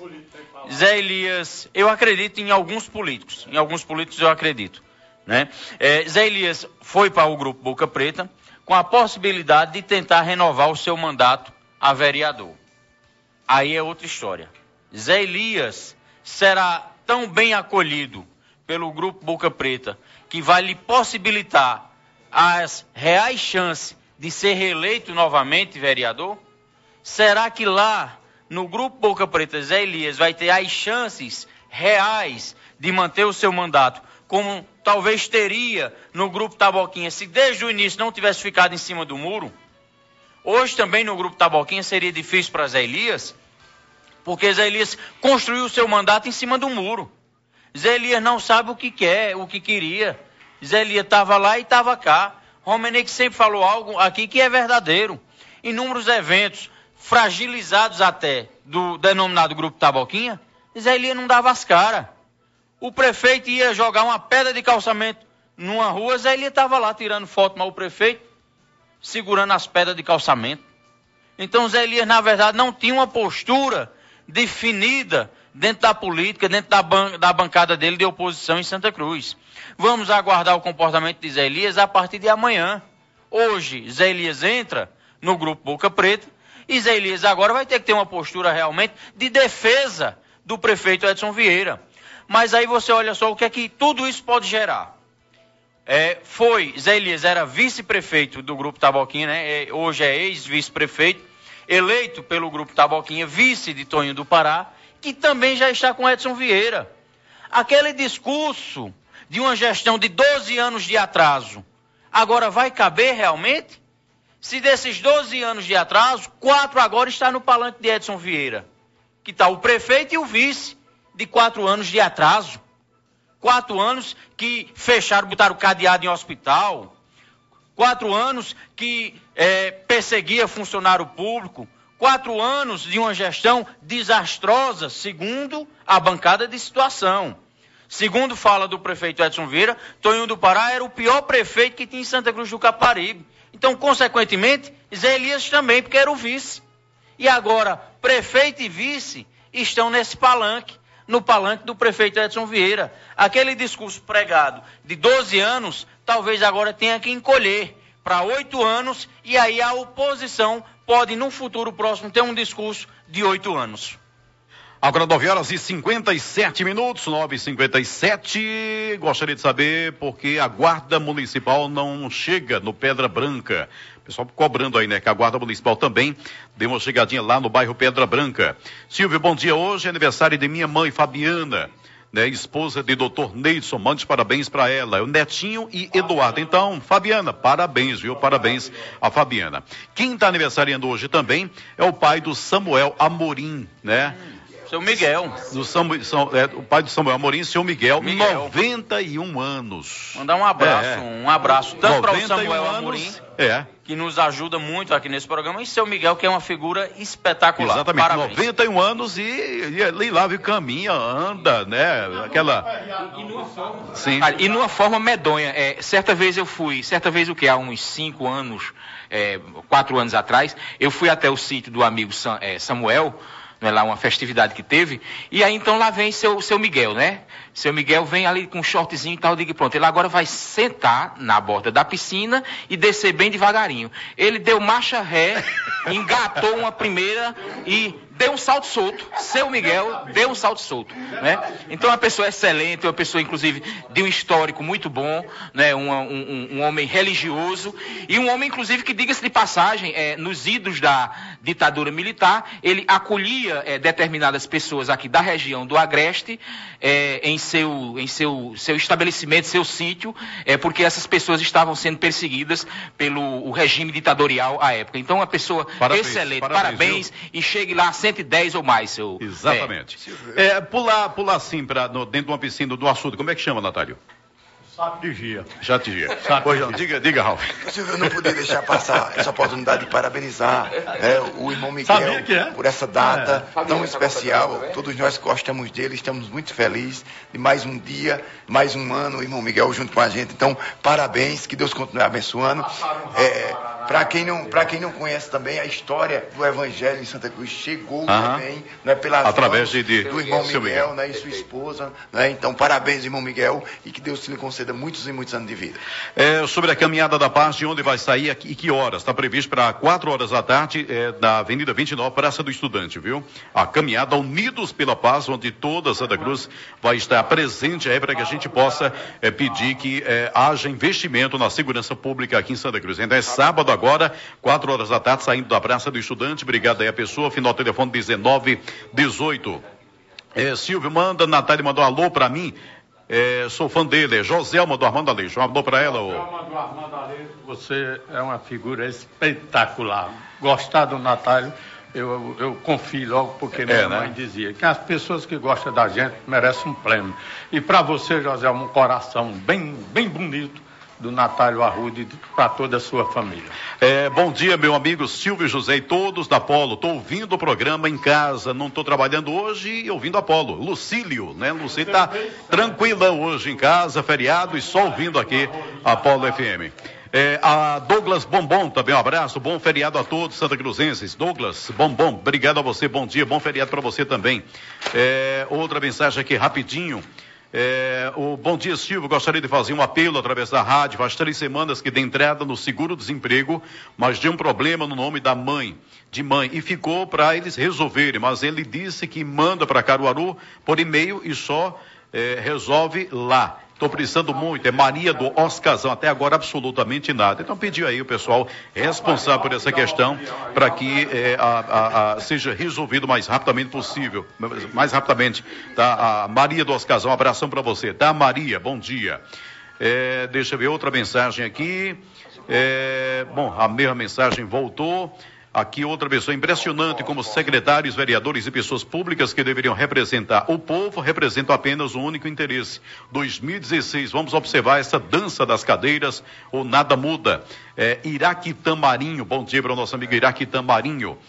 Elias, eu acredito em alguns políticos. Eu acredito, né? Zé Elias foi para o grupo Boca Preta com a possibilidade de tentar renovar o seu mandato a vereador. Aí é outra história. Zé Elias será tão bem acolhido pelo grupo Boca Preta que vai lhe possibilitar as reais chances de ser reeleito novamente vereador? Será que lá no grupo Boca Preta Zé Elias vai ter as chances reais de manter o seu mandato, como talvez teria no grupo Taboquinha se desde o início não tivesse ficado em cima do muro? Hoje também no grupo Taboquinha seria difícil para Zé Elias, porque Zé Elias construiu o seu mandato em cima do muro. Zé Elias não sabe o que quer, o que queria. Zé Elias estava lá e estava cá. Romenick sempre falou algo aqui que é verdadeiro. Inúmeros eventos, fragilizados até, do denominado grupo Taboquinha, Zé Elias não dava as caras. O prefeito ia jogar uma pedra de calçamento numa rua, Zé Elias estava lá tirando foto, mas o prefeito segurando as pedras de calçamento. Então Zé Elias, na verdade, não tinha uma postura definida dentro da política, dentro da bancada dele de oposição em Santa Cruz. Vamos aguardar o comportamento de Zé Elias a partir de amanhã. Hoje, Zé Elias entra no grupo Boca Preta e Zé Elias agora vai ter que ter uma postura realmente de defesa do prefeito Edson Vieira. Mas aí você olha só o que é que tudo isso pode gerar. Zé Elias era vice-prefeito do grupo Taboquinha, né? Hoje é ex-vice-prefeito, eleito pelo grupo Taboquinha, vice de Toninho do Pará, que também já está com Edson Vieira. Aquele discurso de uma gestão de 12 anos de atraso, agora vai caber realmente? Se desses 12 anos de atraso, 4 agora está no palanque de Edson Vieira, que está o prefeito e o vice de 4 anos de atraso. 4 anos que fecharam, botaram cadeado em hospital. 4 anos que perseguia funcionário público. 4 anos de uma gestão desastrosa, segundo a bancada de situação. Segundo fala do prefeito Edson Vieira, Toninho do Pará era o pior prefeito que tinha em Santa Cruz do Capibaribe. Então, consequentemente, Zé Elias também, porque era o vice. E agora, prefeito e vice estão nesse palanque, no palanque do prefeito Edson Vieira. Aquele discurso pregado de 12 anos, talvez agora tenha que encolher para 8 anos, e aí a oposição pode, no futuro próximo, ter um discurso de 8 anos. Agora 9h57, 9h57. Gostaria de saber por que a Guarda Municipal não chega no Pedra Branca. Pessoal cobrando aí, né? Que a Guarda Municipal também deu uma chegadinha lá no bairro Pedra Branca. Silvio, bom dia. Hoje é aniversário de minha mãe, Fabiana. né, esposa de Dr. Neidson, mande parabéns para ela, o Netinho e Eduardo. Então, Fabiana, parabéns, viu? Parabéns a Fabiana. Quem está aniversariando hoje também é o pai do Samuel Amorim, né? Seu Miguel. O pai do Samuel Amorim, seu Miguel, 91 anos. Mandar um abraço tanto para o Samuel Amorim, que nos ajuda muito aqui nesse programa, e seu Miguel, que é uma figura espetacular. Exatamente, parabéns. 91 anos e lá viu, caminha, anda, né? Sim. E numa forma medonha. Certa vez há uns 5 anos, 4 anos atrás, eu fui até o sítio do amigo Samuel, né, lá uma festividade que teve, e aí então lá vem seu Miguel, né? Seu Miguel vem ali com um shortzinho e tal, eu digo, pronto, ele agora vai sentar na borda da piscina e descer bem devagarinho. Ele deu marcha ré, engatou uma primeira e deu um salto solto. Seu Miguel deu um salto solto, né? Então, uma pessoa excelente, uma pessoa, inclusive, de um histórico muito bom, né? Um homem religioso e um homem, inclusive, que, diga-se de passagem, nos idos da ditadura militar, ele acolhia determinadas pessoas aqui da região do Agreste em seu estabelecimento, seu sítio, porque essas pessoas estavam sendo perseguidas pelo regime ditatorial à época. Então, uma pessoa excelente, parabéns e chegue lá a 110 ou mais, seu... Exatamente. Pular assim, dentro de uma piscina do açude, como é que chama, Natália? Chategia. Pois não, diga, Ralf. Silvio, eu não podia deixar passar essa oportunidade de parabenizar o irmão Miguel por essa data tão especial. Todos nós gostamos dele, estamos muito felizes de mais um dia, mais um ano, o irmão Miguel junto com a gente. Então, parabéns, que Deus continue abençoando. Para quem não conhece também, a história do Evangelho em Santa Cruz chegou também, né, através do irmão Miguel, né, e sua esposa. Né? Então, parabéns, irmão Miguel, e que Deus lhe conceda muitos e muitos anos de vida. Sobre a caminhada da paz, de onde vai sair e que horas? Está previsto para 4 horas da tarde, da Avenida 29, Praça do Estudante, viu? A caminhada Unidos pela Paz, onde toda Santa Cruz vai estar presente aí para que a gente possa pedir que haja investimento na segurança pública aqui em Santa Cruz. Então é sábado agora, 4 horas da tarde, saindo da Praça do Estudante. Obrigado aí a pessoa, final do telefone 1918. Silvio manda, Natália mandou alô para mim. Sou fã dele, Joselma do Armando Aleixo. Um alô para ela. Joselma do Armando Aleixo, você é uma figura espetacular. Gostar do Natália, eu confio logo, porque minha mãe dizia que as pessoas que gostam da gente merecem um prêmio. E para você, Joselma, um coração bem bonito do Natálio Arrude para toda a sua família. Bom dia, meu amigo Silvio José e todos da Apolo. Estou ouvindo o programa em casa, não estou trabalhando hoje e ouvindo a Apolo. Lucílio, né? Lucílio está tranquilão hoje em casa, feriado, e só ouvindo aqui a Apolo FM. A Douglas Bombom também, um abraço, bom feriado a todos Santa Cruzenses. Douglas Bombom, obrigado a você, bom dia, bom feriado para você também. Outra mensagem aqui rapidinho. Bom dia, Silvio, gostaria de fazer um apelo através da rádio. Faz 3 semanas que dei entrada no seguro-desemprego, mas deu um problema no nome da mãe, e ficou para eles resolverem, mas ele disse que manda para Caruaru por e-mail e só resolve lá. Estou precisando muito, Maria do Oscarzão, até agora absolutamente nada. Então pediu aí o pessoal responsável por essa questão para que seja resolvido o mais rapidamente possível. Mais rapidamente, tá? A Maria do Oscarzão, um abração para você, tá, Maria? Bom dia. Deixa eu ver outra mensagem aqui. A mesma mensagem voltou. Aqui outra pessoa, impressionante como secretários, vereadores e pessoas públicas que deveriam representar o povo representam apenas um único interesse. 2016, vamos observar essa dança das cadeiras ou nada muda. Iraquitã Marinho, bom dia para o nosso amigo Iraquitã Marinho.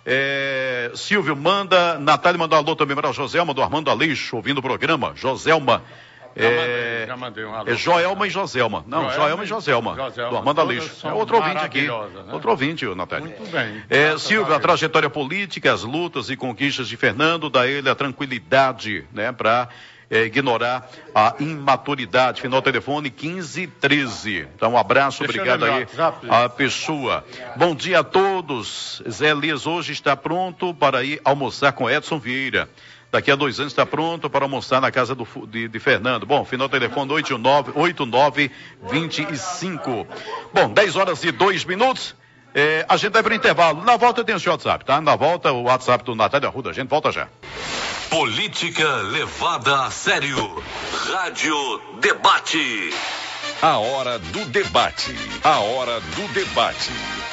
Silvio manda, Natália mandou alô também para a Joselma do Armando Aleixo, ouvindo o programa. Joselma. Já mandei um alô. Joelma e Joselma. Não, Joelma e Joselma. Do Armando Aleixo. Outro ouvinte aqui. Né? Outro ouvinte, Natália. Muito bem. Silvio, a trajetória política, as lutas e conquistas de Fernando, dá ele a tranquilidade, né, para ignorar a imaturidade. Final do telefone 1513. Então, um abraço, obrigado aí a pessoa. Bom dia a todos. Zé Elias hoje está pronto para ir almoçar com Edson Vieira. Daqui a 2 anos está pronto para almoçar na casa de Fernando. Bom, final do telefone 8925. Bom, 10 horas e 2 minutos. A gente vai para o intervalo. Na volta tem o seu WhatsApp, tá? Na volta, o WhatsApp do Natália Arruda. A gente volta já. Política levada a sério. Rádio Debate. A hora do debate. A hora do debate.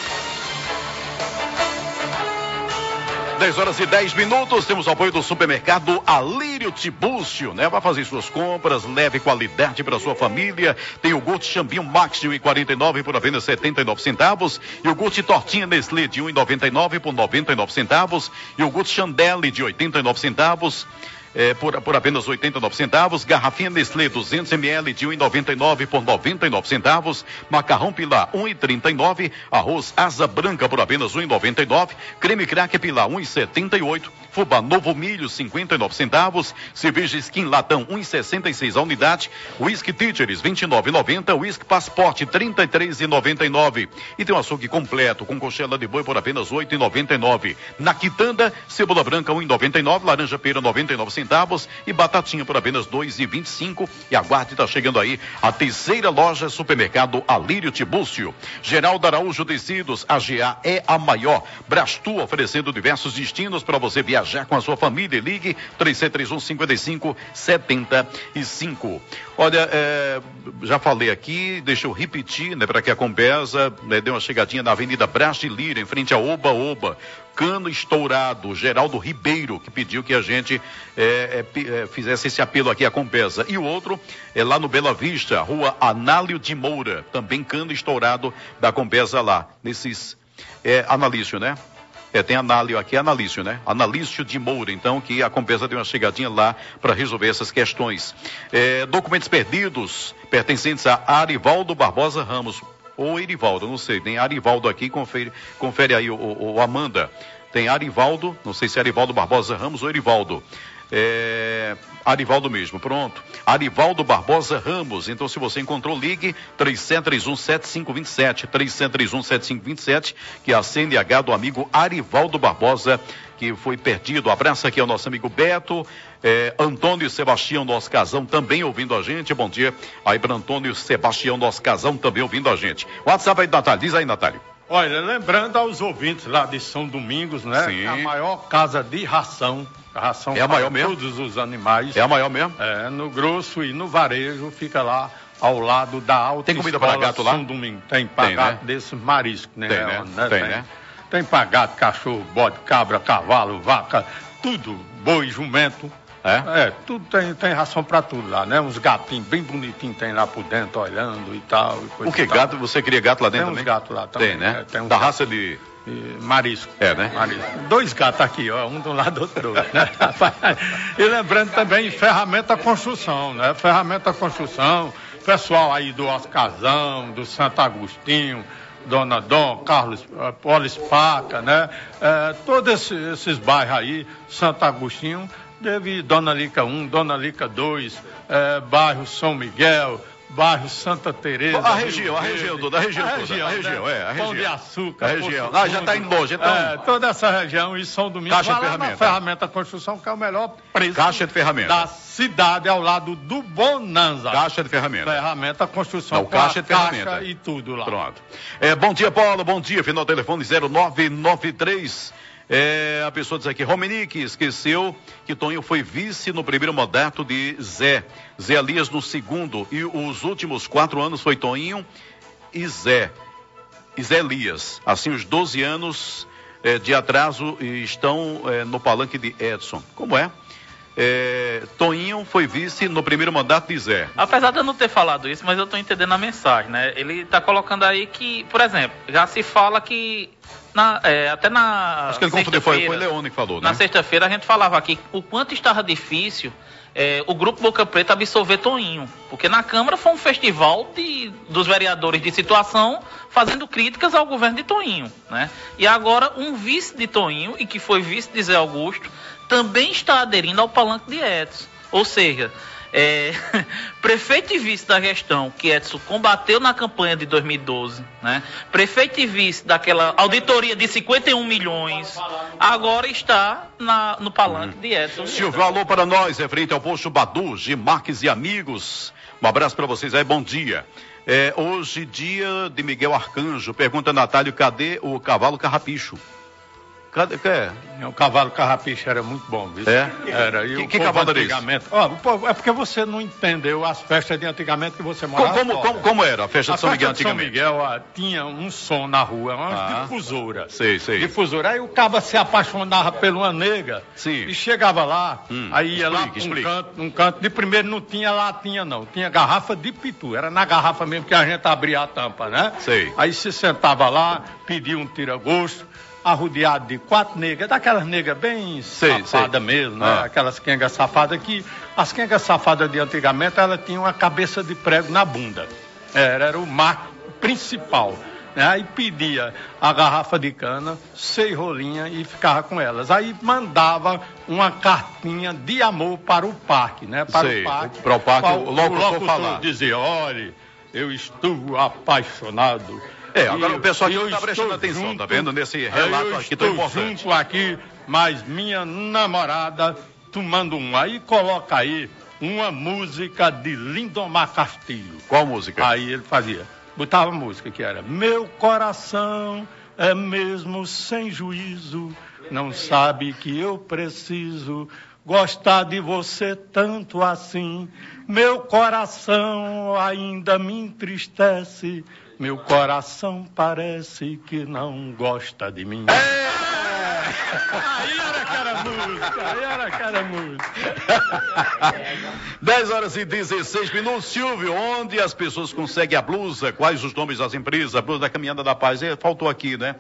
10h10, temos o apoio do supermercado Alírio Tibúrcio, né? Vai fazer suas compras, leve qualidade para sua família. Tem iogurte Xambinho Max de 1,49 por apenas 79 centavos. Iogurte Tortinha Nestlé de 1,99 por 99 centavos. Iogurte Chandelle de 89 centavos. Por apenas 89 centavos, garrafinha Nestlé 200 ml de 1,99 por 99 centavos, macarrão Pilar 1,39, arroz Asa Branca por apenas 1,99, creme cracker Pilar 1,78, fubá Novo Milho 59 centavos, cerveja Skin Latão 1,66 a unidade, whisky Teachers 29,90, whisky Passport 33,99 e tem um açougue completo com coxela de boi por apenas 8,99. Na quitanda, cebola branca 1,99, laranja pera 99 centavos e batatinha por apenas 2,25. E aguarde, está chegando aí a terceira loja supermercado Alírio Tibúrcio. Geraldo Araújo Tecidos, a GA é a maior. Brastu oferecendo diversos destinos para você viajar com a sua família. Ligue 3731-5575. Olha, já falei aqui, deixa eu repetir, né, para que a Compesa dê uma chegadinha na Avenida Brás de Lira, em frente a Oba Oba. Cano estourado, Geraldo Ribeiro, que pediu que a gente fizesse esse apelo aqui à Compesa. E o outro é lá no Bela Vista, Rua Análio de Moura, também cano estourado da Compesa lá, nesses, Analício, né? Tem Análio aqui, Analício, né? Analício de Moura, então, que a Compesa deu uma chegadinha lá para resolver essas questões. Documentos perdidos, pertencentes a Arivaldo Barbosa Ramos, ou Erivaldo, não sei, tem Arivaldo aqui, confere aí o Amanda. Tem Arivaldo, não sei se é Arivaldo Barbosa Ramos ou Erivaldo. Arivaldo mesmo, pronto. Arivaldo Barbosa Ramos. Então, se você encontrou, ligue 3731-7527, 3731-7527, que é a CNH do amigo Arivaldo Barbosa, que foi perdido. Abraço aqui ao nosso amigo Beto, Antônio Sebastião, nosso casão, também ouvindo a gente. Bom dia aí para Antônio Sebastião, nosso casão, também ouvindo a gente. WhatsApp aí, Natália, diz aí, Natália. Olha, lembrando aos ouvintes lá de São Domingos, né? Sim. A maior casa de ração. Ração é a maior mesmo? Todos os animais. É a maior mesmo? No grosso e no varejo, fica lá ao lado da Alta Tem comida para gato lá? São Domingos. Tem para gato, né? Desses mariscos, né? Tem, né? Tem, né? Tem para gato, cachorro, bode, cabra, cavalo, vaca, tudo, boi, jumento. Tudo tem ração para tudo lá, né? Uns gatinhos bem bonitinhos tem lá por dentro, olhando e tal. O que, gato? Você cria gato lá dentro também? Tem uns gatos lá também. Tem, né? Tem da raça de... Marisco. Né? Marisco. 2 gatos aqui, ó, um de um lado, outro do outro, né? E lembrando também ferramenta construção, né? Ferramenta construção, pessoal aí do Oscarzão, do Santo Agostinho, Dona Dom, Carlos, Polis Paca, né? Todos esses bairros aí, Santo Agostinho, Dona Lica 1, Dona Lica 2, bairro São Miguel, bairro Santa Teresa. A região toda. Pão de Açúcar. A região. Já está indo longe, então. Toda essa região e São Domingos. Caixa de ferramenta. Ferramenta Construção, que é o melhor preço. Caixa de ferramenta. Da cidade, ao lado do Bonanza. Caixa de ferramenta. Ferramenta Construção. Não, caixa de ferramenta. Caixa e tudo lá. Pronto. Bom dia, Paulo. Bom dia. Final telefone 0993. A pessoa diz aqui, Romenique esqueceu que Toninho foi vice no primeiro mandato de Zé Elias no segundo, e os últimos 4 anos foi Toninho e Zé Elias. Assim, os 12 anos de atraso estão no palanque de Edson. Como é? Toninho foi vice no primeiro mandato de Zé. Apesar de eu não ter falado isso, mas eu estou entendendo a mensagem, né? Ele está colocando aí que, por exemplo, já se fala que até na acho que ele confundiu, foi Leone que falou, né? Na sexta-feira a gente falava aqui o quanto estava difícil o Grupo Boca Preta absorver Toninho, porque na Câmara foi um festival dos vereadores de situação fazendo críticas ao governo de Toninho, né? E agora um vice de Toninho, e que foi vice de Zé Augusto, também está aderindo ao palanque de Edson. Ou seja, Prefeito e vice da gestão que Edson combateu na campanha de 2012, né? Prefeito e vice daquela auditoria de 51 milhões, agora está no palanque de Edson. Silvio, alô para nós, frente ao posto Badu, de Marques e amigos. Um abraço para vocês aí, bom dia. Hoje, dia de Miguel Arcanjo. Pergunta Natálio, cadê o cavalo carrapicho? Cadê? O cavalo carrapicho era muito bom, viu? Era. E que cavalo era esse? É porque você não entendeu as festas de antigamente que você morava. Como era a festa de São Miguel antigamente? A festa de São Miguel tinha um som na rua, uma difusora. Sei. Difusora. Aí o cabo se apaixonava por uma nega. Sim. E chegava lá, aí ia lá um canto. De primeiro não tinha latinha, não. Tinha garrafa de pitu. Era na garrafa mesmo que a gente abria a tampa, né? Sei. Aí se sentava lá, pedia um tira-gosto, arrodeado de 4 negras, daquelas negras bem safadas mesmo, né? Aquelas quengas safadas que... As quengas safadas de antigamente, elas tinham uma cabeça de prego na bunda. Era o marco principal. Né? Aí pedia a garrafa de cana, 6 rolinhas e ficava com elas. Aí mandava uma cartinha de amor para o parque, né? Para o parque, o locutor dizia, olha, eu estou apaixonado. Agora o pessoal aqui está prestando atenção, tá vendo? Nesse relato aqui tão importante. Junto aqui, mas minha namorada tomando um. Aí coloca aí uma música de Lindomar Castilho. Qual música? Aí ele botava a música que era: meu coração é mesmo sem juízo, não sabe que eu preciso gostar de você tanto assim. Meu coração ainda me entristece, meu coração parece que não gosta de mim. Aí era aquela música. 10h16. Silvio, onde as pessoas conseguem a blusa? Quais os nomes das empresas? A blusa da Caminhada da Paz. Faltou aqui, né?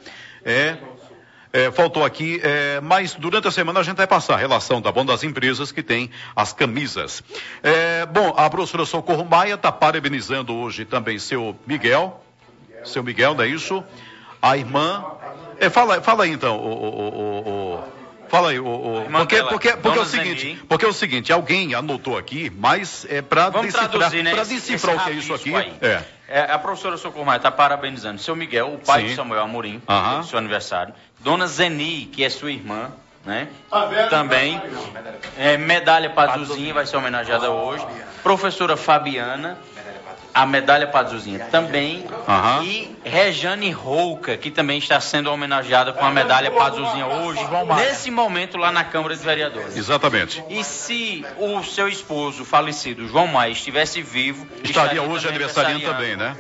Faltou aqui, mas durante a semana a gente vai passar a relação, tá bom, das empresas que tem as camisas. A professora Socorro Maia está parabenizando hoje também seu Miguel, não é isso? A irmã, fala aí então, fala aí, porque é o seguinte, alguém anotou aqui, mas para decifrar o que é isso aqui. A professora Socorro Maia está parabenizando seu Miguel, o pai de Samuel Amorim, do seu aniversário. Dona Zeni, que é sua irmã, né? Também. Medalha Pazuzinha vai ser homenageada hoje. Professora Fabiana, a medalha Pazuzinha também. E Rejane Rouca, que também está sendo homenageada com a medalha Pazuzinha hoje, nesse momento lá na Câmara de Vereadores. Exatamente. E se o seu esposo falecido, João Maia, estivesse vivo, estaria hoje aniversariando também, né?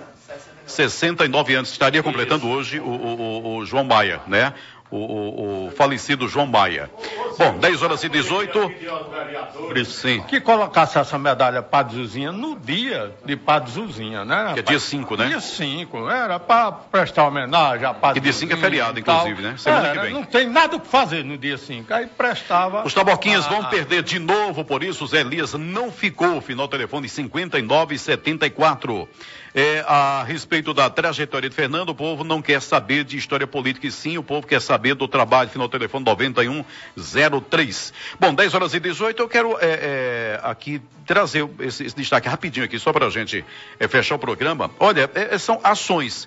69 anos, estaria completando hoje o João Maia, né? O falecido João Maia. Bom, 10h18. Sim. Que colocasse essa medalha Pazuzinha no dia de Pazuzinha, né? Que é dia 5, né? Dia 5, era para prestar homenagem a Pazuzinha. Que dia 5 é feriado, inclusive, né? Semana que vem. Não tem nada o que fazer no dia 5, aí prestava... Os taboquinhas vão perder de novo, por isso o Zé Elias não ficou. Final telefone 5974. A respeito da trajetória de Fernando, o povo não quer saber de história política, e sim, o povo quer saber do trabalho. Final telefone 9103. Bom, 10h18, eu quero aqui trazer esse destaque rapidinho aqui, só para a gente fechar o programa. Olha, são ações.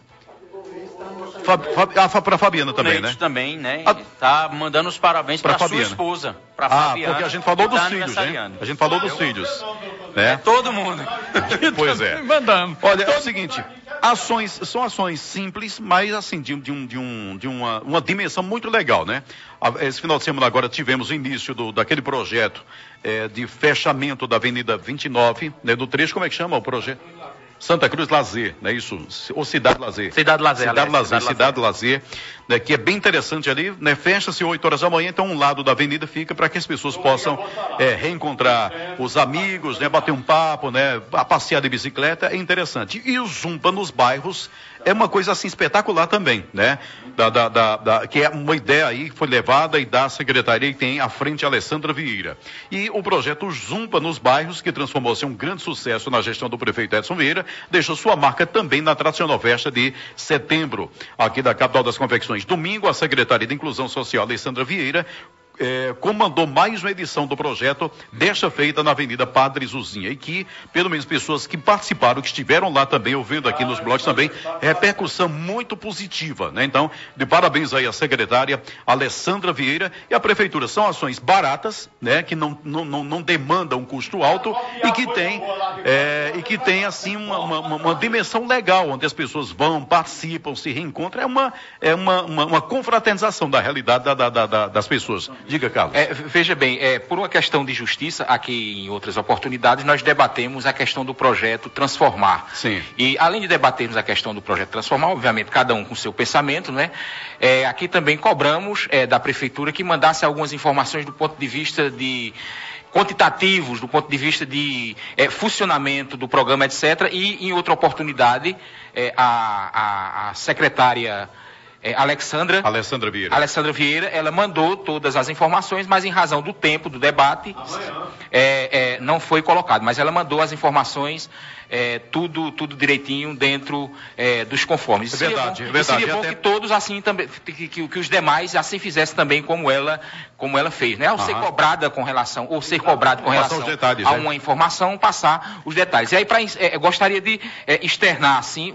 Para a Fabiana também, né? Também, né? Tá mandando os parabéns para sua esposa, para Fabiana. Porque a gente falou dos filhos, né? A gente falou dos filhos, né? Todo mundo. Pois é. Mandamos. Olha, é o seguinte, são ações simples, mas assim, de uma dimensão muito legal, né? Esse final de semana agora tivemos o início daquele projeto de fechamento da Avenida 29, né? Do trecho, como é que chama o projeto? Santa Cruz Lazer, não é isso? Ou Cidade Lazer. Cidade Lazer, né, que é bem interessante ali, né? Fecha-se 8 horas da manhã, então um lado da avenida fica para que as pessoas possam reencontrar os amigos, né? Bater um papo, né? A passear de bicicleta, é interessante. E o Zumpa nos bairros é uma coisa assim espetacular também, né? Que é uma ideia aí que foi levada e da secretaria que tem à frente a Alessandra Vieira. E o projeto Zumpa nos bairros, que transformou-se em um grande sucesso na gestão do prefeito Edson Vieira, deixou sua marca também na tradicional festa de setembro, aqui da capital das confecções. Domingo, a secretária de Inclusão Social, Alessandra Vieira, comandou mais uma edição do projeto, desta feita na Avenida Padre Zuzinha, e que, pelo menos pessoas que participaram, que estiveram lá também, ouvindo aqui nos blogs também, repercussão muito positiva, né? Então, de parabéns aí à secretária Alessandra Vieira e à Prefeitura. São ações baratas, né? Que não demandam um custo alto e que tem assim, uma dimensão legal, onde as pessoas vão, participam, se reencontram. É uma confraternização da realidade das pessoas. Diga, Carlos. Veja bem, por uma questão de justiça, aqui em outras oportunidades, nós debatemos a questão do projeto Transformar. Sim. E além de debatermos a questão do projeto Transformar, obviamente cada um com seu pensamento, né? Aqui também cobramos da Prefeitura que mandasse algumas informações do ponto de vista de quantitativos, do ponto de vista de funcionamento do programa, etc. E em outra oportunidade, a secretária Alessandra Vieira, ela mandou todas as informações, mas em razão do tempo do debate, não foi colocado. Mas ela mandou as informações, tudo direitinho dentro dos conformes. É verdade. Seria bom que todos assim também, que os demais assim fizessem também como ela fez, né? Ao ser cobrada com relação, ou ser cobrado com relação detalhes, a uma informação, passar os detalhes. E aí, gostaria de externar assim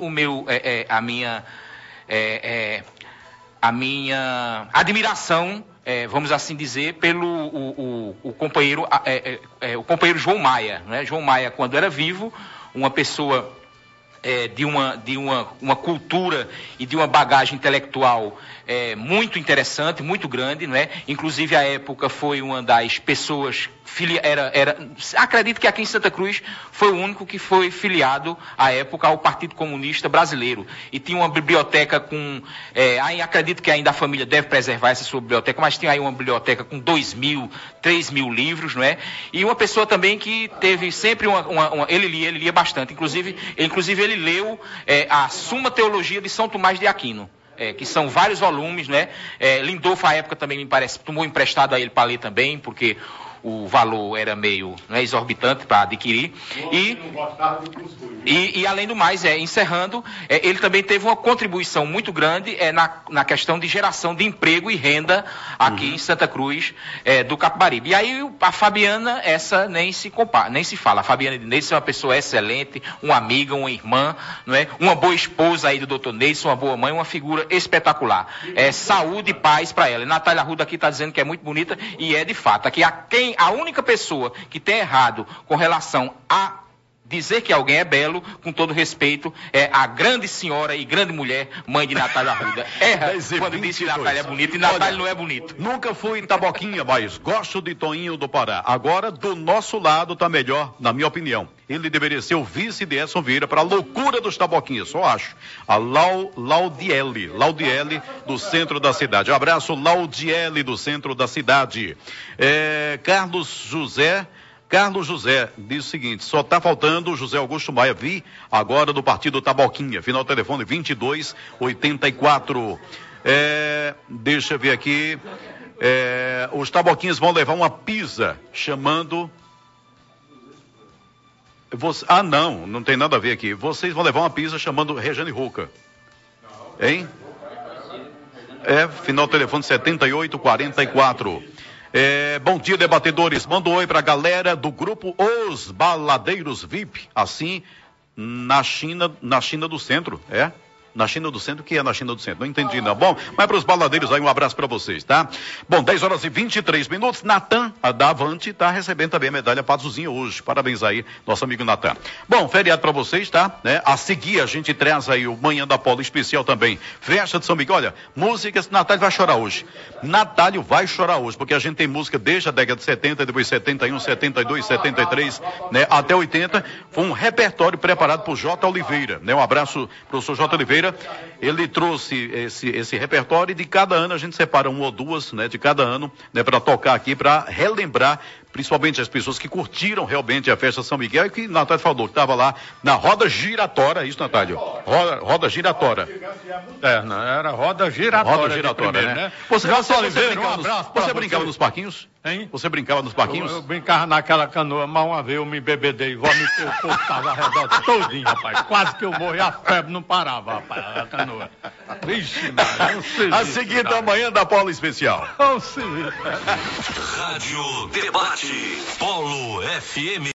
a minha admiração, vamos assim dizer, pelo o companheiro João Maia, né? João Maia, quando era vivo, uma pessoa de uma cultura e de uma bagagem intelectual muito interessante, muito grande, não é? Inclusive, à época, foi uma das pessoas acredito que aqui em Santa Cruz foi o único que foi filiado à época ao Partido Comunista Brasileiro, e tinha uma biblioteca com, acredito que ainda a família deve preservar essa sua biblioteca, mas tinha aí uma biblioteca com 2.000, 3.000 livros, não é? E uma pessoa também que teve sempre ele lia bastante, inclusive ele leu a Suma Teologia de São Tomás de Aquino. Que são vários volumes, né? Lindolfo, à época, também me parece, tomou emprestado a ele para ler também, porque o valor era meio exorbitante para adquirir. E além do mais, encerrando, ele também teve uma contribuição muito grande na questão de geração de emprego e renda aqui em Santa Cruz do Capibaribe. E aí a Fabiana, essa nem se fala. A Fabiana de Neidson é uma pessoa excelente, uma amiga, uma irmã, não é? Uma boa esposa aí do Dr. Neidson, uma boa mãe, uma figura espetacular. Saúde e paz para ela. Natália Arruda aqui está dizendo que é muito bonita, e de fato. Aqui a única pessoa que tem errado com relação a dizer que alguém é belo, com todo respeito, é a grande senhora e grande mulher, mãe de Natália Arruda. Erra quando diz que Natália é bonita, e Natália não é bonito. Nunca fui em Taboquinha, mas gosto de Toinho do Pará. Agora, do nosso lado, tá melhor, na minha opinião. Ele deveria ser o vice de Edson Vieira para a loucura dos Taboquinhas, só acho. A Laudiele do centro da cidade. Um abraço, Laudiele do centro da cidade. Carlos José diz o seguinte: só está faltando o José Augusto Maia vir agora do partido Taboquinha. Final telefone 2284. Deixa eu ver aqui. Os Taboquinhas vão levar uma pizza chamando. Não tem nada a ver aqui. Vocês vão levar uma pizza chamando Regiane Roca. Hein? Final telefone 7844. Bom dia, debatedores. Manda um oi pra galera do grupo Os Baladeiros VIP, assim, na China do Centro, Na China do Centro, que é na China do Centro? Não entendi, não. Bom, mas para os baladeiros aí, um abraço para vocês, tá? Bom, 10h23. Natan, da Avante, tá recebendo também a medalha Pazuzinha hoje. Parabéns aí, nosso amigo Natan. Bom, feriado para vocês, tá? A seguir, a gente traz aí o Manhã da Polo especial também. Festa de São Miguel. Olha, músicas, Natália vai chorar hoje. Natália vai chorar hoje, porque a gente tem música desde a década de 70, depois 71, 72, 73, até 80. Foi um repertório preparado por J. Oliveira, Um abraço, professor J. Oliveira. Ele trouxe esse repertório, e de cada ano a gente separa um ou duas, de cada ano, para tocar aqui, para relembrar principalmente as pessoas que curtiram realmente a festa São Miguel e que Natália falou que estava lá na roda giratória, isso, Natália? Roda giratória. Era roda giratória. Roda giratória, né? Você brincava nos parquinhos? Hein? Você brincava nos parquinhos? Eu brincava naquela canoa, mas uma vez eu me embebedei, vomitei, o povo estava ao redor todinho, rapaz. Quase que eu morri, a febre não parava, rapaz, a canoa. Vixe, mano. A seguir da manhã da Polo Especial. Rádio Debate, Polo FM.